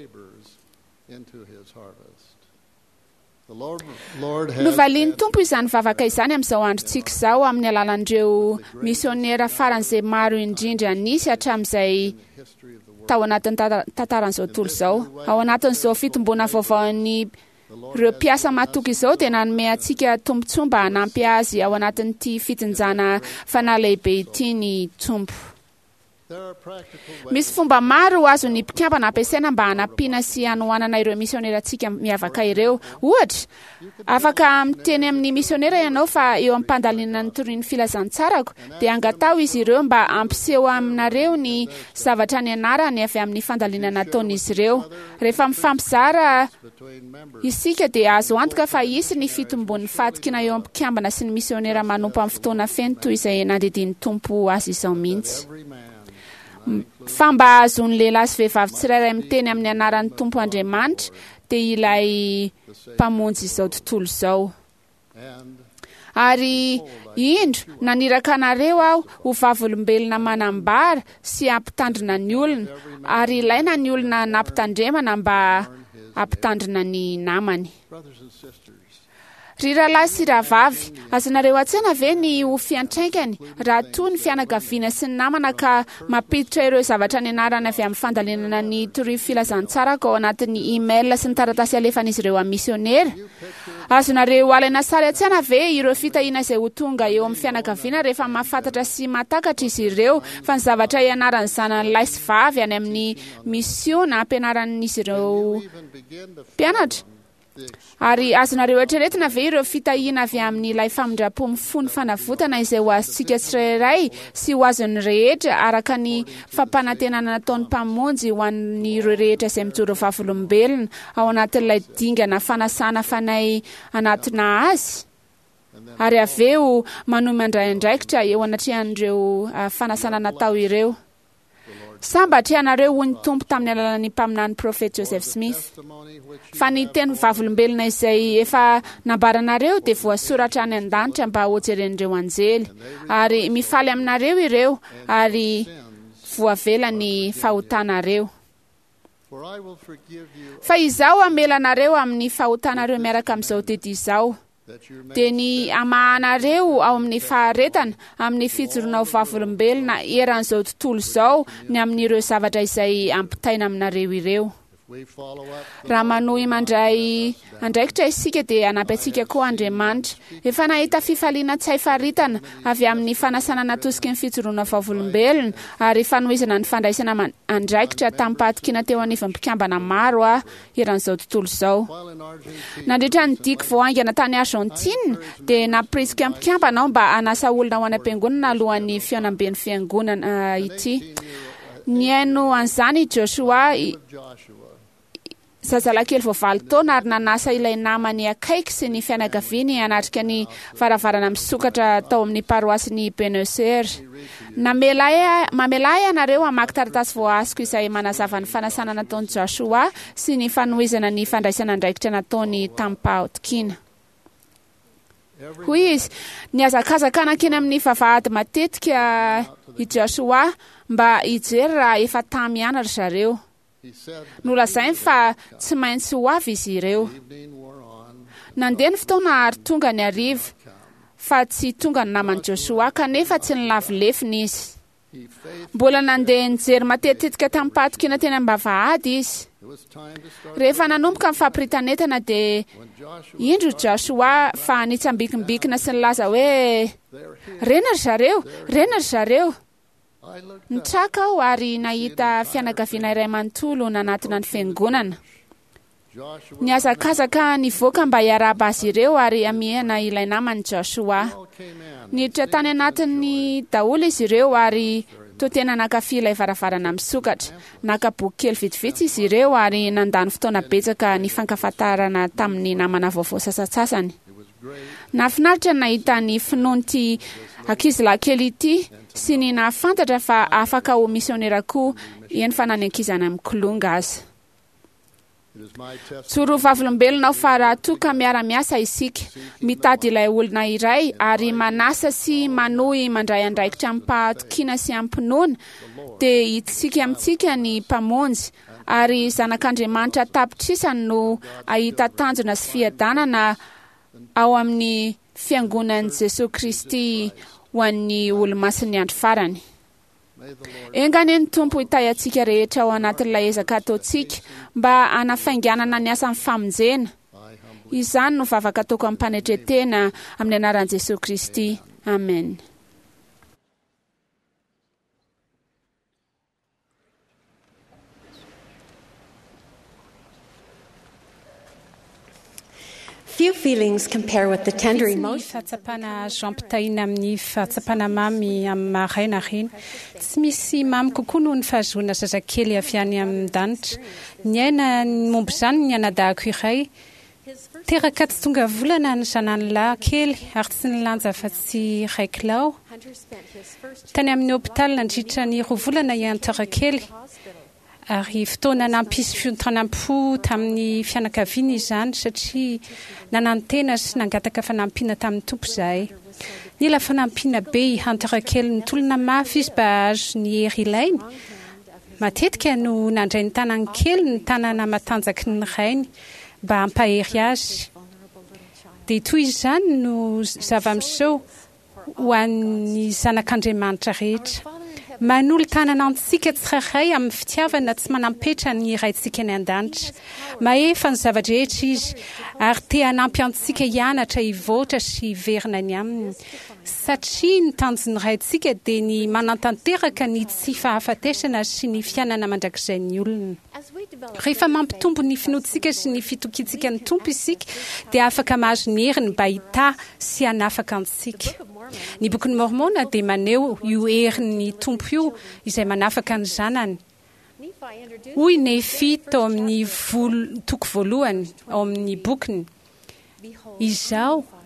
Novalian'ny tompo izany vavaka izany amin'izao androntsika izao amin'ny alalan'ireo misionera faran'izay maro indrindra nisy hatramin'izay tao anatin'ny tantaran'izao tontolo izao. Ao anatin'izao fitomboana vaovaon'ny ireo mpiasa matoky izao dia nanome antsika tombontsoa mba hanampy azy ao anatin'ity fitonjana fanahy lehibe ity ny tompo. Misy fomba maro azo ny mpikambana ampiasaina mba hanampiana sy hanohanana ireo misionera antsika miavaka ireo. Ohatra, afaka miteny amin'ny misionera ianao fa eo am-pandalinana ny torian'ny filazantsarako dia angatao izy ireo mba ampiseho aminareo ny zavatra nianarany avy amin'ny fandalinana nataon'izy ireo. Rehefa mifampizara isika dia azo antoka fa isy ny fitombon'ny fatikina eo am-pikambana sy ny misionera manompo amin'ny fotoana feno toy izay nandidin'ny tompo azy izao mihitsy. Fa mba azon'ny lehilahy sy vehivavy tsirairay miteny amin'ny anaran'ny tompo Andriamanitra dia ilay mpamonjy izao tontolo izao. Ary indro naniraka anareo aho ho vavolombelona manambara sy hampitandrina ny olona ary ilaina ny olona nampitandremana mba hampitandrina ny namany. Ry rahalahy sy rahavavy, azonareo an-tsaina ve ny ho fiantraikany raha toy ny fianakaviana sy ny namana ka mampiditra ireo zavatra nianarana avy amin'ny fandalinana ny tory filazantsarako ao anatin'ny email sy ny taratasy alefan'izy ireo amin'ny misionera? Azonareo alaina sary an-tsaina ve ireo fitahiana izay ho tonga eo amin'ny fianakaviana rehefa mahafantatra sy mahatakatra izy ireo fa ny zavatra ianarany zanany lahy sy vavy any amin'ny misiona ampianaran'izy ireo mpianatra? Ary azonareo eritreretina ve ireo fitahiana avy amin'ny ilay famindram-po mifono fanavotana izay ho azontsika tsirairay sy ho azon'ny rehetra araka ny fampanantenana nataon'ny mpamonjy ho an'ireo rehetra izay mijoro vavolombelona ao anatin'ilay dingana fanasana fanahy anatina azy. Ary avy eo manohy mandray andraikitra eo anatrehan'ireo fanasana natao ireo. sambatra ianareo hoy ny tompo tamin'ny alalan'ny mpaminany profeta Joseph Smith fa ny teny vavolombelona izay efa nambaranareo dia voasoratra any an-danitra mba hojeren'ireo anjely ary mifaly aminareo ireo ary voavela ny fahotanareo fa izaho amelanareo amin'ny fahotanareo miaraka amin'izao dedi izao dia ny amahanareo ao amin'ny faharetana amin'ny fijoroana ho vavolombelona eran'izao tontolo izao ny amin'ireo zavatra izay ampitaina aminareo ireo raha manohy mandray andraikitra isika dia anampy antsika koa Andriamanitra efa nahita fifaliana tsy hay faritana avy amin'ny fanasana natosiky ny fijoroana vavolombelona ary fanohizana ny fandraisana andraikitra tamin'ny pahatokina teo anivym-pikambana maro a eran'izao tontolo izao nandritra ny diky voaingana tany Argentine dia napirisika mpikambana ao mba anasa olona ho any am-piangonana alohan'ny fihaonam-ben'ny fiangonana ity ny aino an'izany Joshua zazalakely vao valo taona ary nanasa ilay namany akaiky sy ny fianakaviany anatrika ny varavarana misokatra tao amin'ny paroasin'ny Benecer. Mamelay ianareo hamaky taratasy voaazoko izay manazava ny fanasana nataony Joshua sy ny fanohizana ny fandraisana andraikitra nataony tamin'ny pahatokina. Hoy izy, ny azakazaka anakeny amin'ny vavahady matetika i Joshua mba hijery raha efa tamy ianatra zareo. Nolazainy fa tsy maintsy ho avy izy ireo. Nandeha ny fotoana ary tonga ny ariva fa tsy tonga ny namany Joshua kanefa tsy ny lavilefiny izy. Mbola nandeha nijery matetika tamin'ny pahatokina teny am-bavahady izy. Rehefa nanomboka ny fampitanetana dia indro Joshua fa nitsambikimbikina sy nilaza hoe renary zareo, renary zareo. Nitraka aho ary nahita fianakaviana iray manontolo nanatona ny fiangonana. Ny azakazaka nivoaka mba hiarahaba azy ireo ary amihana ilay namany Joshua. Niditra tany anatin'ny daholo izy ireo ary toa tena nakafy ilay varavarana misokatra. Nakaboky kely vitsivitsy izy ireo ary nandany fotoana betsaka ny fankafantarana tamin'ny namana vaovao sasasasany. Nafinaritra nahita ny finoan'ity ankizilahy kely ity sy ny nahafantatra fa afaka ho misionera koa eny fa nanankizana amin'ny kolonga aza. Tsoro vavolombelona fa raha toka miara-miasa isika mitady ilay olona iray ary manasa sy manohy mandray andraikitra amin'ny pahatokina sy ampinoana dia hitsika amintsika ny mpamonjy ary zanak'Andriamanitra tapitrisany no ahita tanjona sy fiadanana ao amin'ny fiangonan'i Jesosy Kristy ho an'ny olo-masiny andro farany. Engany ny tompo hitay antsika rehetra ao anatin'ilay ezaka ataontsika mba hanafainganana ny asan'ny famonjena. Izany no vavaka ataoko amin'ny mpanetretena amin'ny anaran'i Jesosy Kristy. Amen. Few feelings compare with the tender emotion. Fahatsapana jampitaina amin'ny fahatsapana mamy amin'ny maraina reny. Tsy misy mamy kokoa noho ny fahazoana zazakely avy any amin'ny danitra. Ny aina momba izany ny anadahako iray. Teraka tsy tonga volana ny zanany lahy kely ary tsy nilanja fa tsy raiky lao. Tany amin'ny hôpitaly nandritra ny roa volana iantara kely. Ary fotoana nampisy fiontranam-po tamin'ny fianakaviana izany satria nanantena sy nangataka fanampiana tamin'ny tompo izahay. Nila fanampiana be hantara kely ny tolona mafy izy mba azo ny hery ilainy. Matetika no nandray ny tanany kely ny tanana matanjaky ny rainy mba hampahery azy. Dia toy izany no zava-miseho ho an'ny zanak'Andriamanitra rehetra. Manolo tanana antsika tsirairay amin'ny fitiavana tsy manampetra ny iraintsika ny an-danitra. Mahefa ny zavadrehetra izy ary te hanampy antsika hianatra hivoatra sy hiverina ny aminy. Satria ny tanjon'ny raintsika dia ny manantanteraka ny tsy fahafatesana sy ny fiainana mandrakizay ny olona. Rehefa mampitombo ny finoantsika sy ny fitokiantsika ny tompo isika dia afaka mahazo ny heriny mba hita sy hanafaka antsika. Ny boky ny Mormona dia maneho io herin'ny tompo io izay manafaka ny zanany. Hoy Nefi tao amin'ny toko voalohany ao amin'ny bokiny. Izao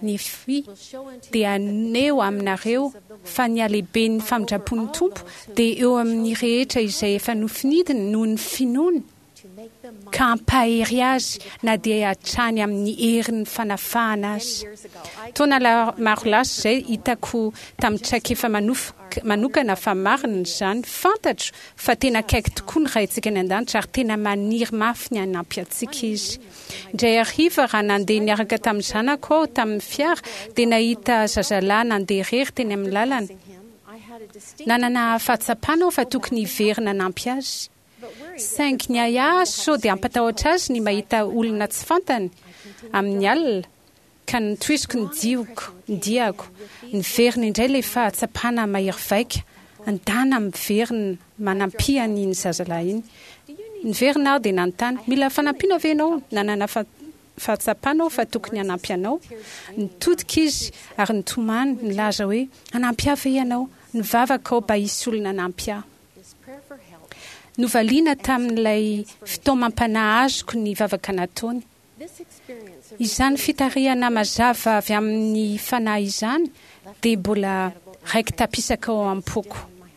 ny fi dia aneo aminareo fa ny alehibe ny famindrapon'ny tompo dia eo amin'ny rehetra izay efa nofinidiny noho ny finoany ka ampahery azy na dia hatrany amin'ny herin'ny fanafahana azy. Taona maro lasa izay hitako tamin'ny traikefa manokana fa marina izany fantatro fa tena akaiky tokoa ny raintsika ny an-danitra ary tena maniry mafy ny hanampy antsika izy. Indray hariva raha nandeha niaraka tamin'ny zanako aho tamin'ny fiara dia nahita zazalahy nandeha rery teny amin'ny lalana. Nanana fahatsapana aho fa tokony hiverina hanampy azy. Saingy ny ayaso dia ampatahotra azy ny mahita olona tsy fantany amin'ny alina ka nitoiziko ny dioko ny diako ny verina indray ilay fahatsapana mahery vaika andana miverina manampiany iny zazalahy iny. Ny verina aho dia nanontany mila fanampiana ve ianao nanana fahatsapana aho fa tokony hanampy anao. Nitodika izy ary nitomany nilaza hoe hanampy ahy ve ianao ny vavaka ao mba hisy olona hanampy ahy. Novaliana tamin'ilay fitomampanahy azoko ny vavaka nataony. Izany fitarihana mazava avy amin'ny fanahy izany dia mbola raiky tapisaka ao am-poko.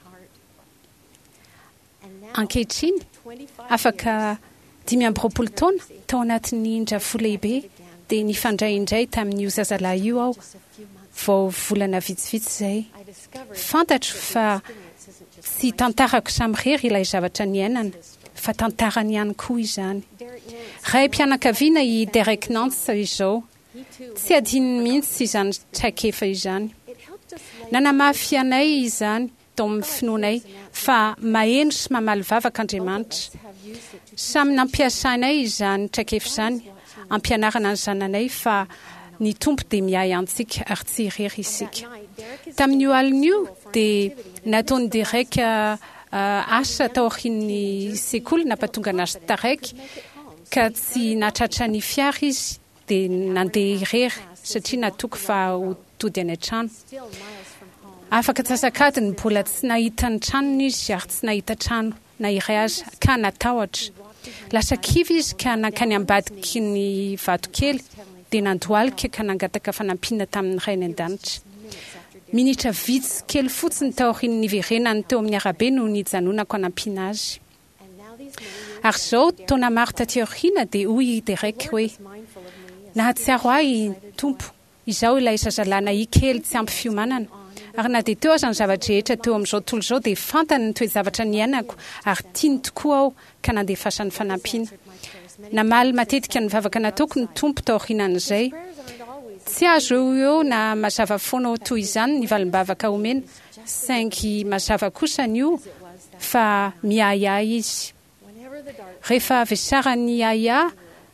Ankehitriny afaka dimy amby roapolo taona tao anatin'ny indrafo lehibe dia nifandray indray tamin'io zazalahy io aho vao volana vitsivitsy izay. Fantatro fa tsy tantarako samirery ilay zavatra niainana fa tantarany ihany koa izany. Ray mpianakaviana i Derek Nance izao tsy adininy mihitsy izany traikefa izany. Nanamafy anay izany tao amin'ny finoanay fa maheno sy mamaly vavaka Andriamanitra. Samy nampiasainay izany traikefa izany ampianarana ny zananay fa ny tompo dia miay antsika ary tsy irery isika. Tamin'io alin'io dia nataony Derek uh, asa tao aorian'ny sekoly nampatonga anazy taraiky ka tsy natratra ny fiara izy dia nandeha irery satria natoko fa ho tody any an-trano. Afaka tsasakadiny mbola tsy nahita ny tranony izy ary tsy nahita trano na iray aza ka natahotra. Lasa kivy izy ka nankany ambadiky ny vato kely dia nandohalika ka nangataka fanampiana tamin'ny ray ny an-danitra. Minitra vitsy kely fotsiny tao aorian'ny niverenany teo amin'ny arabe no nijanonako hanampiana azy. Ary izao taona maro taty aoriana dia hoy Derek hoe nahatsiaro ahy tompo izao ilay zazalahy nahy kely tsy ampy fiomanana. Ary na dia teo aza ny zavatra rehetra teo amin'izao tontolo izao dia fantany ny toe-javatra niainako ary tiany tokoa aho ka nandefasa ny fanampiana. Namaly matetika ny vavaka nataoko ny tompo tao aorianan'izay. Tsy azo eo eo na mazava foana toy izany ny valim-bavaka omena saingy mazava kosa n'io fa miaya izy. Rehefa avy sara ny aya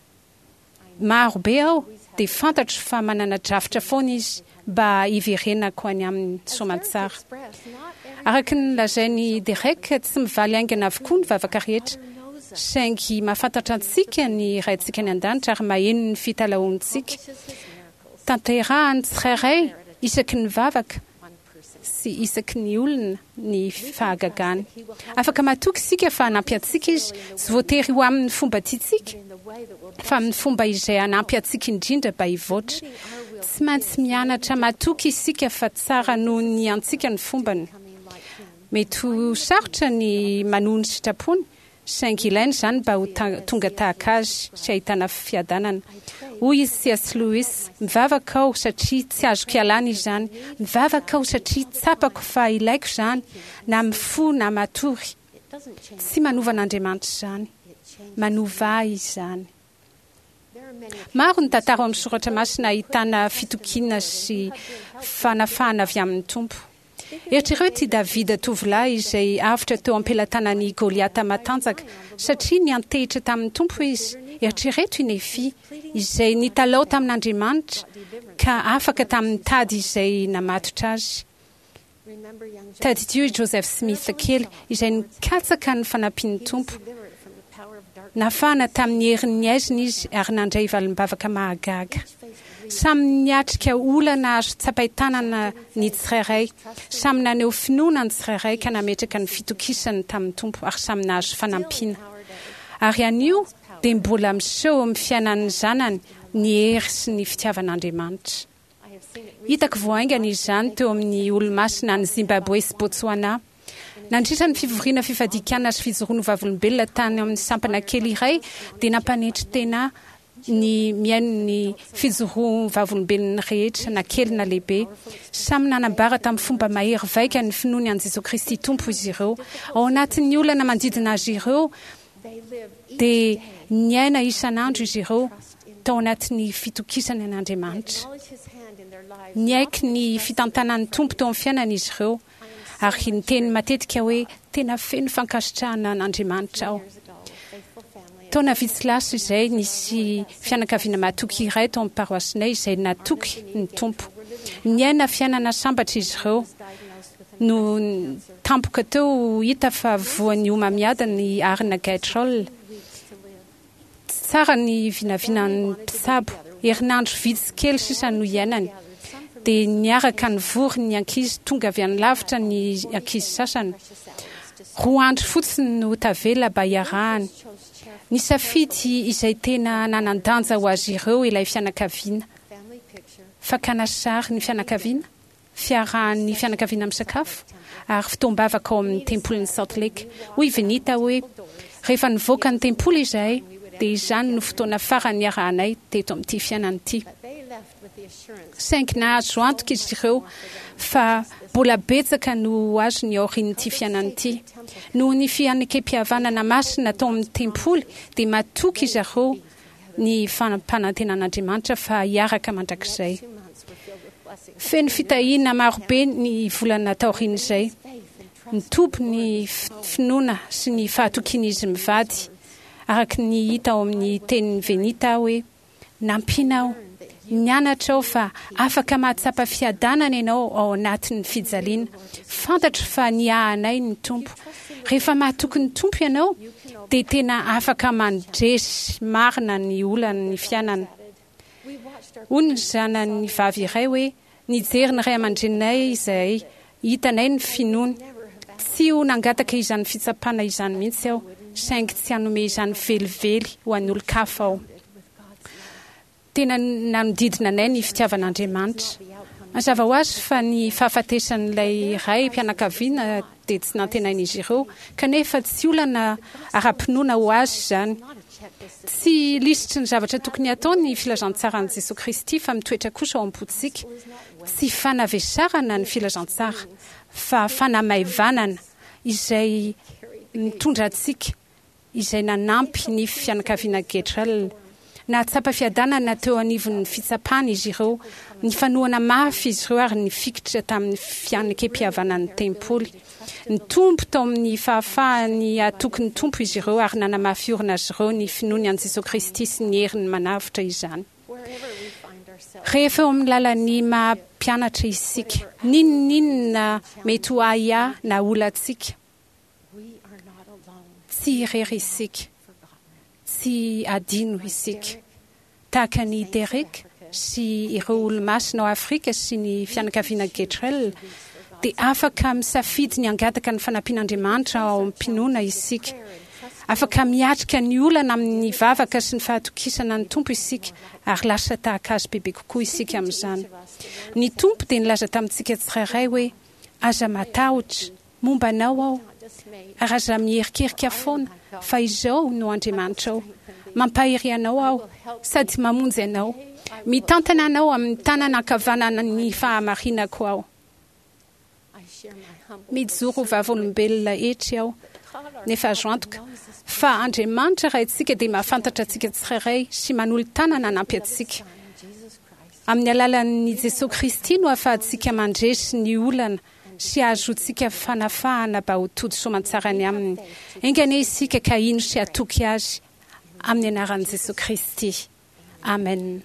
maro be aho dia fantatro fa manana drafitra foana izy mba hiverenako any amin'ny soamantsara. Araka ny lazainy Derek tsy mivaly aingana avokoa ny vavaka rehetra saingy mahafantatra antsika ny raintsika ny an-danitra ary maheno ny fitalaontsika. Tanterahany tsirairay isaky ny vavaka sy isaky ny olona ny fahagagany. Afaka matoky isika fa hanampy antsika izy tsy voatery ho amin'ny fomba tiatsika fa amin'ny fomba izay hanampy antsika indrindra mba hivoatra. Tsy maintsy mianatra matoky isika fa tsara noho ny antsika ny fombany. Mety ho sarotra ny manohy ny sitrapony saingy ilaina izany mba ho tonga tahaka azy sy ahitana fiadanana. Hoy izy C S Lewis, mivavaka aho satria tsy azoko ialana izany, mivavaka aho satria tsapako fa ilaiko izany, na mifo na matory. Tsy manova an'Andriamanitra izany, manova ahy izany. Maro ny tantara amin'ny soratra masina ahitana fitokiana sy fanafahana avy amin'ny tompo. Eritrereto i Davida tovolahy izay avitra teo ampelantanan'i Goliata matanjaka satria niantehitra tamin'ny tompo izy. Eritrereto i Nefi izay nitalao tamin'Andriamanitra ka afaka tamin'ny tady izay namatotra azy. Tadidio i Joseph Smith kely izay nikatsaka ny fanampian'ny tompo. Nafana tamin'ny herin'ny aiziny izy ary nandray valim-bavaka mahagaga. Samy niatrika olana azo tsapaitanana ny tsirairay, samy naneho finoana ny tsirairay ka nametraka ny fitokisany tamin'ny tompo ary samy nahazo fanampiana. Ary anio dia mbola miseho amin'ny fiainan'ny zanany ny hery sy ny fitiavan'Andriamanitra. hitako voaingana izany teo amin'ny olo-masina ny Zimbabwe sy Botswana. Nandritra ny fivoriana fifadikiana sy fijoroana vavolombelona tany amin'ny sampana kely iray dia nampanetry tena ny miaino ny fijoroana vavolombelona rehetra na kely na lehibe. Samy nanambara tamin'ny fomba mahery vaika ny finoany an' Jesosy Kristy tompo izy ireo. Ao anatin'ny olana manodidina azy ireo dia niaina isan'andro izy ireo tao anatin'ny fitokisany an'Andriamanitra. Niaiky ny fitantanan'ny tompo tao amin'ny fiainan'izy ireo ary ny teny matetika hoe tena feno fankasitrahana an'Andriamanitra ao. Taona vitsy lasa izay nisy fianakaviana mahatoky iray tao amin'ny paroasinay izay natoky ny tompo. Niaina fiainana sambatra izy ireo no tampoka teo hita fa voan'ny omamiada ny arina gatrol. Tsara ny vinavinan'ny mpisabo, herinandro vitsy kely sisa no iainany. Dia niaraka ny vory ny ankizy tonga avy any lavitra ny ankizy sasany. Roa andro fotsiny no tavela mba iarahany. Ny safidy izay tena nanan-danja ho azy ireo ilay fianakaviana. Fakana sary ny fianakaviana, fiarahan'ny fianakaviana amin'ny sakafo ary fitoam-bavaka ao amin'ny tempolin'ny Salt Lake. Hoy Venita hoe rehefa nivoaka ny tempoly izahay dia izany no fotoana farany iarahanay teto amin'ity fiainana ity. Saingy nahazo antoka izy ireo fa mbola betsaka no azo ny aorian'ity fiainana ity. Noho ny fianakam-pihavanana masina tao amin'ny tempoly dia matoky izy ireo ny fanampanantenan'Andriamanitra fa hiaraka mandrakizay. Feno fitahiana marobe ny volana taorian'izay. Ny tompo ny finoana sy ny fahatokiana izy mivady. Araka ny hita ao amin'ny tenin'ny Venita hoe nampiana aho, nianatra aho fa afaka mahatsapa fiadanana ianao ao anatin'ny fijaliana. Fantatro fa niahanay ny tompo. Rehefa mahatoky ny tompo ianao dia tena afaka mandresy marina ny olana ny fiainana. Hoy ny zanany vavy iray hoe nijery ny ray aman-drenay izay hitanay ny finoany. Tsy ho nangataka izany fitsapana izany mihitsy aho, saingy tsy hanome izany velively ho an'ny olo-kafa aho. Tena nanodidina anay ny fitiavan'Andriamanitra. Mazava ho azy fa ny fahafatesan'ilay ray mpianakaviana dia tsy nantenain'izy ireo, kanefa tsy olana ara-pinoana ho azy izany. Tsy lisitry ny zavatra tokony atao ny filazantsara an'i Jesosy Kristy fa mitoetra kosa ao am-potsika. Tsy fanavesarana ny filazantsara fa fanamahivanana izay mitondra antsika, izay nanampy ny fianakaviana Getrel. Nahatsapa fiadanana teo anivon'ny fitsapana izy ireo, ny fanohana mafy izy ireo ary ny fikitra tamin'ny fianakam-pihavanan'ny tempoly. Ny tompo tao amin'ny fahafahany atoky ny tompo izy ireo ary nanamafiorina azy ireo ny finoany an' Jesosy Kristy sy ny heriny manavitra izany. Rehefa eo amin'ny lalan'ny mampianatra isika, ninoninona mety ho aia na olantsika. Tsy irery isika. Tsy adino isika. Tahaka ny Derek sy ireo olo-masina ao Afrika sy ny fianakaviana Getrel dia afaka misafidy ny angataka ny fanampian'Andriamanitra ao am-pinoana isika. Afaka miatrika ny olana amin'ny vavaka sy ny fahatokisana ny tompo isika ary lasa tahaka azy bebe kokoa isika amin'izany. Ny tompo dia nilaza tamintsika tsirairay hoe aza matahotra momba anao aho ary aza mierikерika foana fa izao no Andriamanitra ao. Mampahery anao aho sady mamonjy anao. Mitantana anao amin'ny tanana ankavanana ny fahamarinako aho. Mijoro vavolombelona etry aho. Nefa azo antoka fa Andriamanitra raha itsika dia mahafantatra atsika tsirairay sy manolo tanana anampy atsika. Amin'ny alalan'ny Jesosy Kristy no ahafahantsika mandresy ny olana sy azotsika fanafahana mba ho tody soamantsarany aminy. Engane isika ka ino sy atoky azy amin'ny anaran'i Jesosy Kristy. Amen.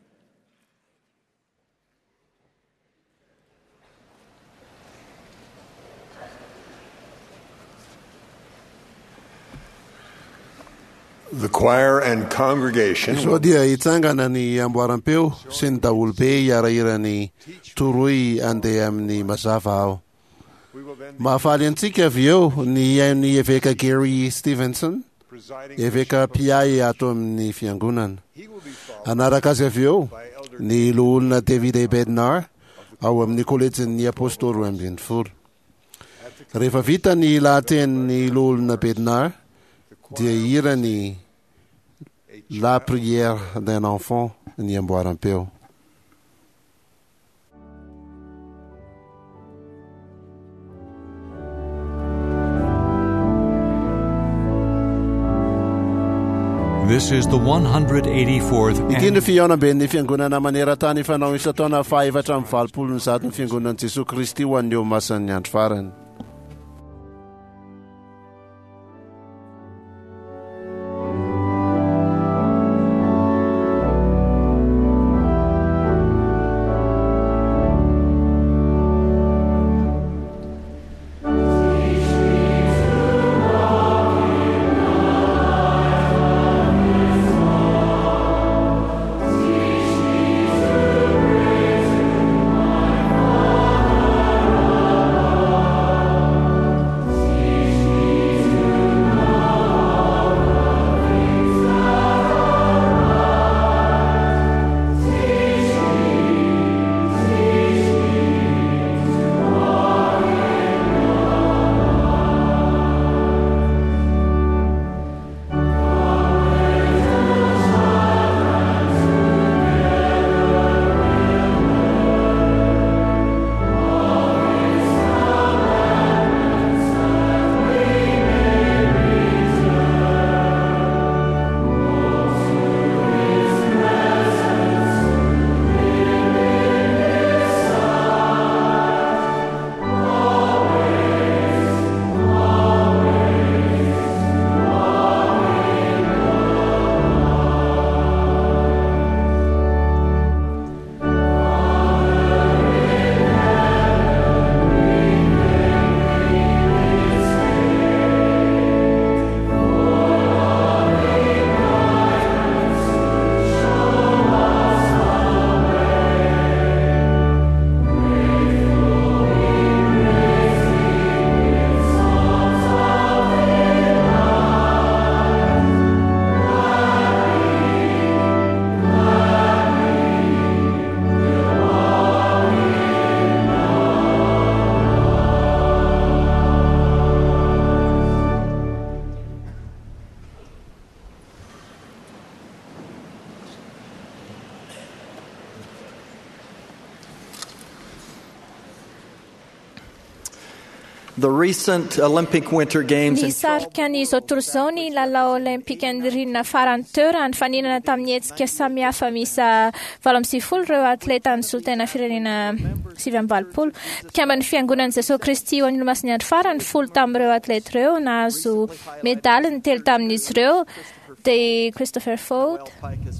The choir and congregation so dia hitsangana ny amboaram-peo sy ny daholobe hiarahirany toroy andeha amin'ny mazava ao. Mahafaly antsika avy eo ny ny eveka Gary Stevenson, eveka piay ato amin'ny fiangonana. Anaraka azy avy eo ny loolona David A. Bednar ao amin'ny kolejin'ny apôstôly roa ambin'ny folo. Rehefa vita ny lahatenin'ny loolona Bednar dia hira ny La prière d'un enfant ny amboaram-peo. This is the one hundred eighty-fourth Itindry fiaonamben'ny fiangonana maneran-tany fanao isa-taona fahaefatra amin'ny valopolo ny zato ny fiangonan'i Jesosy Kristy ho an'ny eo masan'ny andro farany. The recent Olympic Winter Games in Nisarika ny izao tontolo izao ny lalao olimpika nirinina farany teo raha nifaninana tamin'ny hetsika samihafa misa valo amby sivifolo ireo atleta nisolo-tena firenena sivy amby valopolo. Mpikamban'ny fiangonan'i Jesosy Kristy ho an'ny olomasiny andro farany folo tamin'ireo atleta ireo nahazo medaly ny telo tamin'izy ireo dia Christopher Ford,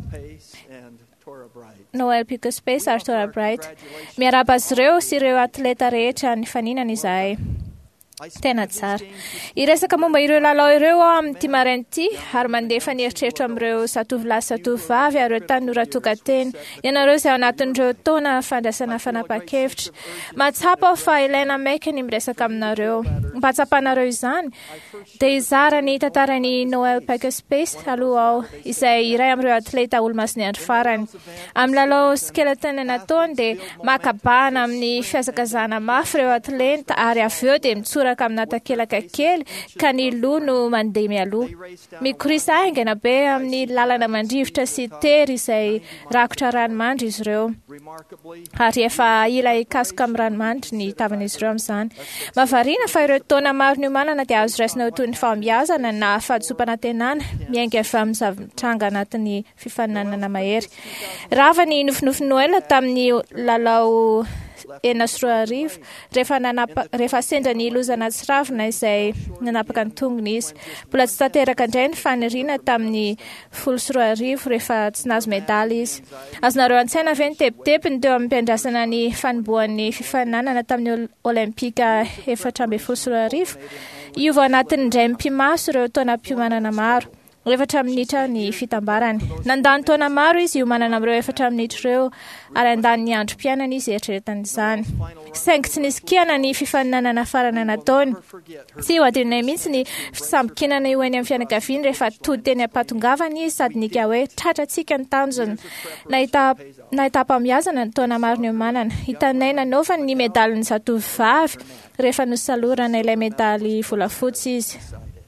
Noel Picus Pace ary Tora Bright. Miaraba azy ireo sy ireo atleta rehetra nifaninana izay tena tsara. Iresaka momba ireo lalao ireo amin'ny ty maraina ty ary mandefa ny eritreritro amin'ireo satovolahy sy satovavy ary ireo tanora tokanteny ianareo izay ao anatin'ireo taona fandraisana fanapa-kevitra. Mahatsapa fa ilaina maika ny miresaka aminareo. Mpatsapanareo izany dia izara ny tantarany Noel Picus Pace aloha ao izay iray amin'ireo atleta olo-masiny andro farany. Amin'ny lalao skeleton nataony dia makabana amin'ny fihazakazahana mafy ireo atleta ary avy eo dia mitsora amin'ny takelaka kely ka ny loha no mandeha mialoha. Mikorisa aingana be amin'ny lalana mandrivotra sy tery izay rakotra ranomandry izy ireo. Ary efa ila hikasoka amin'ny ranomandry ny tavan'izy ireo amin'izany. Mahavariana fa ireo taona maro niomanana dia azo raisina ho toy ny fahombiazana na fahadisompana tenana miainga avy amin'ny zava-mitranga anatin'ny fifaninanana mahery. Rava ny nofinofy Noël tamin'ny lalao enina sy roa arivo rehefa nanapa rehefa sendra ny lozana tsy ravina izay nanapaka ny tongony izy. Mbola tsy tanteraka indray ny faniriana tamin'ny folo sy roa arivo rehefa tsy nahazo medaly izy. Azonareo an-tsaina ve ny tebitebiny teo amin'ny mpiandrasana ny fanombohan'ny fifaninanana tamin'ny olimpika efatra amby folo sy roa arivo. Io vao anatin'ny indray mpimaso ireo taona mpiomanana maro. efatra minitra ny fitambarany. Nandany taona maro izy io manana amin'ireo efatra minitra ireo ary andany ny androm-piainana izy eritreretan'izany. Saingy tsy nisy kiana ny fifaninanana farana nataony. Tsy ho adinay mihitsy ny fisambokinana io eny amin'ny fianakaviany rehefa tody teny ampatongavany izy sady nika hoe tratratsika ny tanjony. Nahita nahita mpamihazana ny taona maro ny manana. Hitanay nanaovany ny medaly ny zatovovavy rehefa nosalorana ilay medaly volafotsy izy.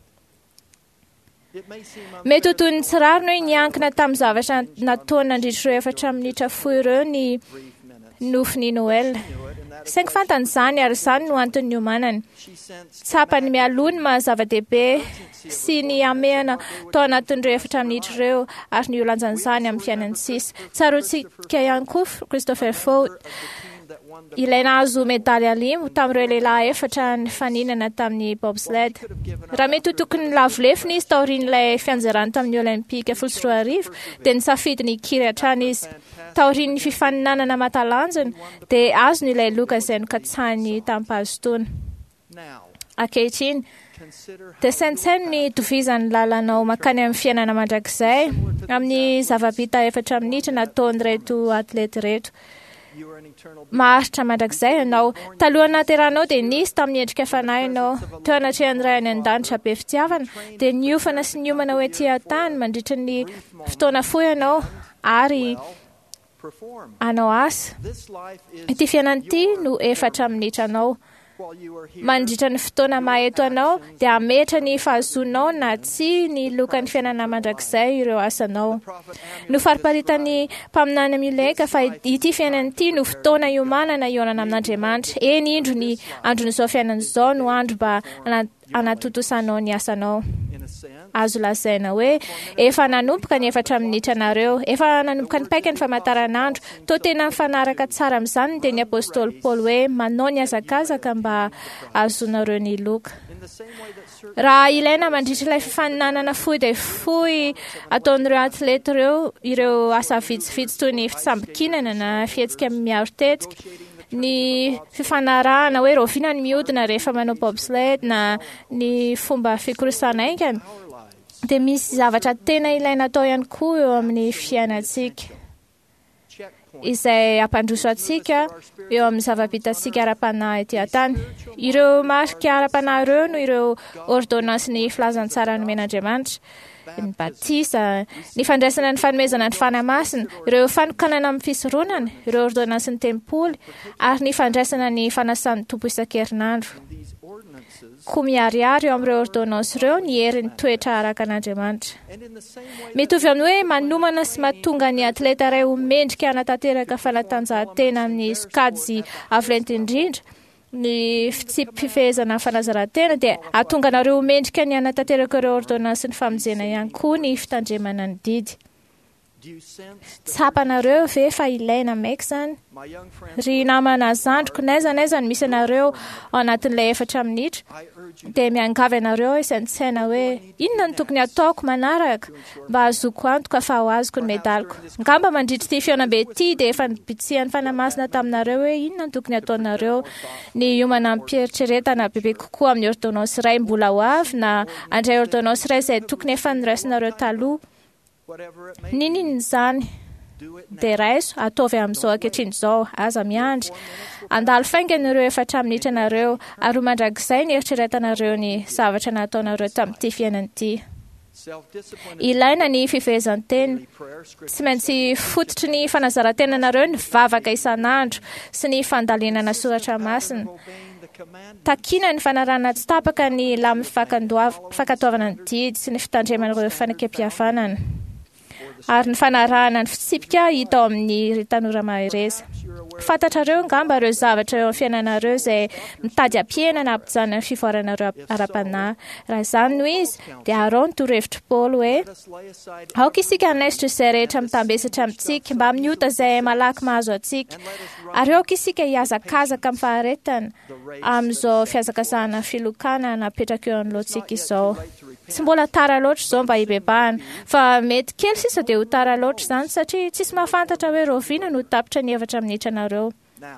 Mety ho toy ny tsiraro noho niankina tamin'ny zavatra nataony nandritrireo efatra minitra fohy ireo ny nofiny Noel. Saingy fantan'izany ary izany no antony niomanany. Tsapany mialony mahazava-dehibe sy ny amehana tao anatin'ireo efatra minitra ireo ary ny olanjan'izany amin'ny fiainany sisa. Tsarotsika ihany koa Christopher Ford ilay nahazo medaly alimo tamin'ireo lehilahy efatra ny faninana tamin'ny bobsled. Raha mety ho tokony lavolefiny izy taorian'ilay fianjarany tamin'ny Olimpika folo sy roa arivo dia nisafidy ny kiry hatrany izy. Taorian'ny fifaninanana matalanjona dia azony ilay loka izay nokatsahany tamin'ny-pahazotoana. Ankehitriny, dia sainsainy ny tovizany lalanao makany amin'ny fiainana mandrakizay amin'ny zava-bita efatra minitra nataony reto atlety reto. Maharitra mandrakizay ianao. Taloha nateranao dia nisy tamin'ny endrika fanahy ianao. Teo anatrehan'ny ray any an-danitra be fitiavana dia niofana sy niomana hoe tia-tany mandritra ny fotoana fohy ianao ary anao asa. Ity fiainana ity no efatra minitra anao. Mandritra ny fotoana maheto anao dia ametra ny fahazonao na tsy ny lokan'ny fiainana mandrakizay ireo asanao. No fariparitany mpaminany Mileka fa ity fiainana ity no fotoana iomanana ionana amin'Andriamanitra. Eny indro ny andron'izao fiainana izao no andro mba anatotosanao ny asanao. Azo lazaina hoe efa nanomboka ny efatra minitra nareo, efa nanomboka ny paika ny famantaranandro. Toa tena mifanaraka tsara amin'izany dia ny apôstôly Paoly hoe manao ny azakazaka mba azonareo ny loka. Raha ilaina mandritra ilay fifaninanana fohy dia fohy ataon'ireo atlety ireo ireo asa vitsivitsy toy ny fisambokinana na fihetsika miaro tetsika. Ny fifanarahana hoe roviana ny mihodina rehefa manao bobsled na ny fomba fikorosana aingana dia misy zavatra tena ilaina atao ihany koa eo amin'ny fiainantsika izay ampandroso antsika eo amin'ny zava-bitantsika ara-panahy ety an-tany. Ireo marika ara-panahy ireo no ireo ordonansy ny filazantsara nomen'Andriamanitra, ny batisa, ny fandraisana ny fanomezana ny fanamasina, ireo fanokanana amin'ny fisoronana, ireo ordonansy ny tempoly ary ny fandraisana ny fanasan'ny tompo isan-kerinandro. Koa miariary eo amin'ireo ordonansy ireo ny herin'ny toetra araka an'Andriamanitra. Mitovy amin'ny hoe manomana sy mahatonga ny atleta iray ho mendrika hanatanteraka fanatanjahantena amin'ny sokajy avolenta indrindra ny fifehezana fanazarantena dia ahatonga nareo ho mendrika ny hanatanteraka ireo ordonansy ny famonjena ihany koa ny fitandremana ny didy. Tsapanareo ve fa ilaina maika izany? Ry namana zandriko n'aiza n'aiza ny misy anareo ao anatin'ilay efatra minitra dia miangavy anareo isan-tsaina hoe inona no tokony ataoko manaraka mba azoko antoka fa ho azoko ny medaliko. Ngamba mandritra ity fiaonam-be ity dia efa nipitsihan'ny fanamasina taminareo hoe inona no tokony ataonareo ny hiomana ampieritrretana bebe kokoa amin'ny ordonansy iray mbola ho avy na andray ordonansy iray izay tokony efa niraisinareo taloha. Ninona izany dia raiso ataovy amin'izao ankehitriny izao, aza miandry andalo faingana ireo efatra minitra nareo ary ho mandrakizay ny eritreretanareo ny zavatra nataonareo tamin'ity fiainana ity. Ilaina ny fifehezan-tena, tsy maintsy fototry ny fanazaran-tenanareo ny vavaka isan'andro sy ny fandalinana soratra masina. Takina ny fanarana tsy tapaka ny lamin'ny fankatoavana ny didy sy ny fitandreman'ireo fanakam-pihavanana ary ny fanarahana ny fitsipika hita ao amin'ny tanora mahereza. Fantatrareo ngamba ireo zavatra eo amin'ny fiainanareo izay mitady ampiena na ampijanona ny fivoaranareo ara-panahy. Raha izany no izy dia arao ny torohevitry Paoly hoe aoka isika hanaisitra izay rehetra mitambesatra amintsika mba miota izay malaky mahazo antsika ary aoka isika hiazakazaka amin'ny faharetana amin'izao fiazakazahana filokana napetraka eo anoloantsika izao. Tsy mbola tara loatra izao mba hibebahana fa mety kely sisa dia ho tara loatra izany satria tsisy mahafantatra hoe roviana no tapitra ny efatra minitra nareo.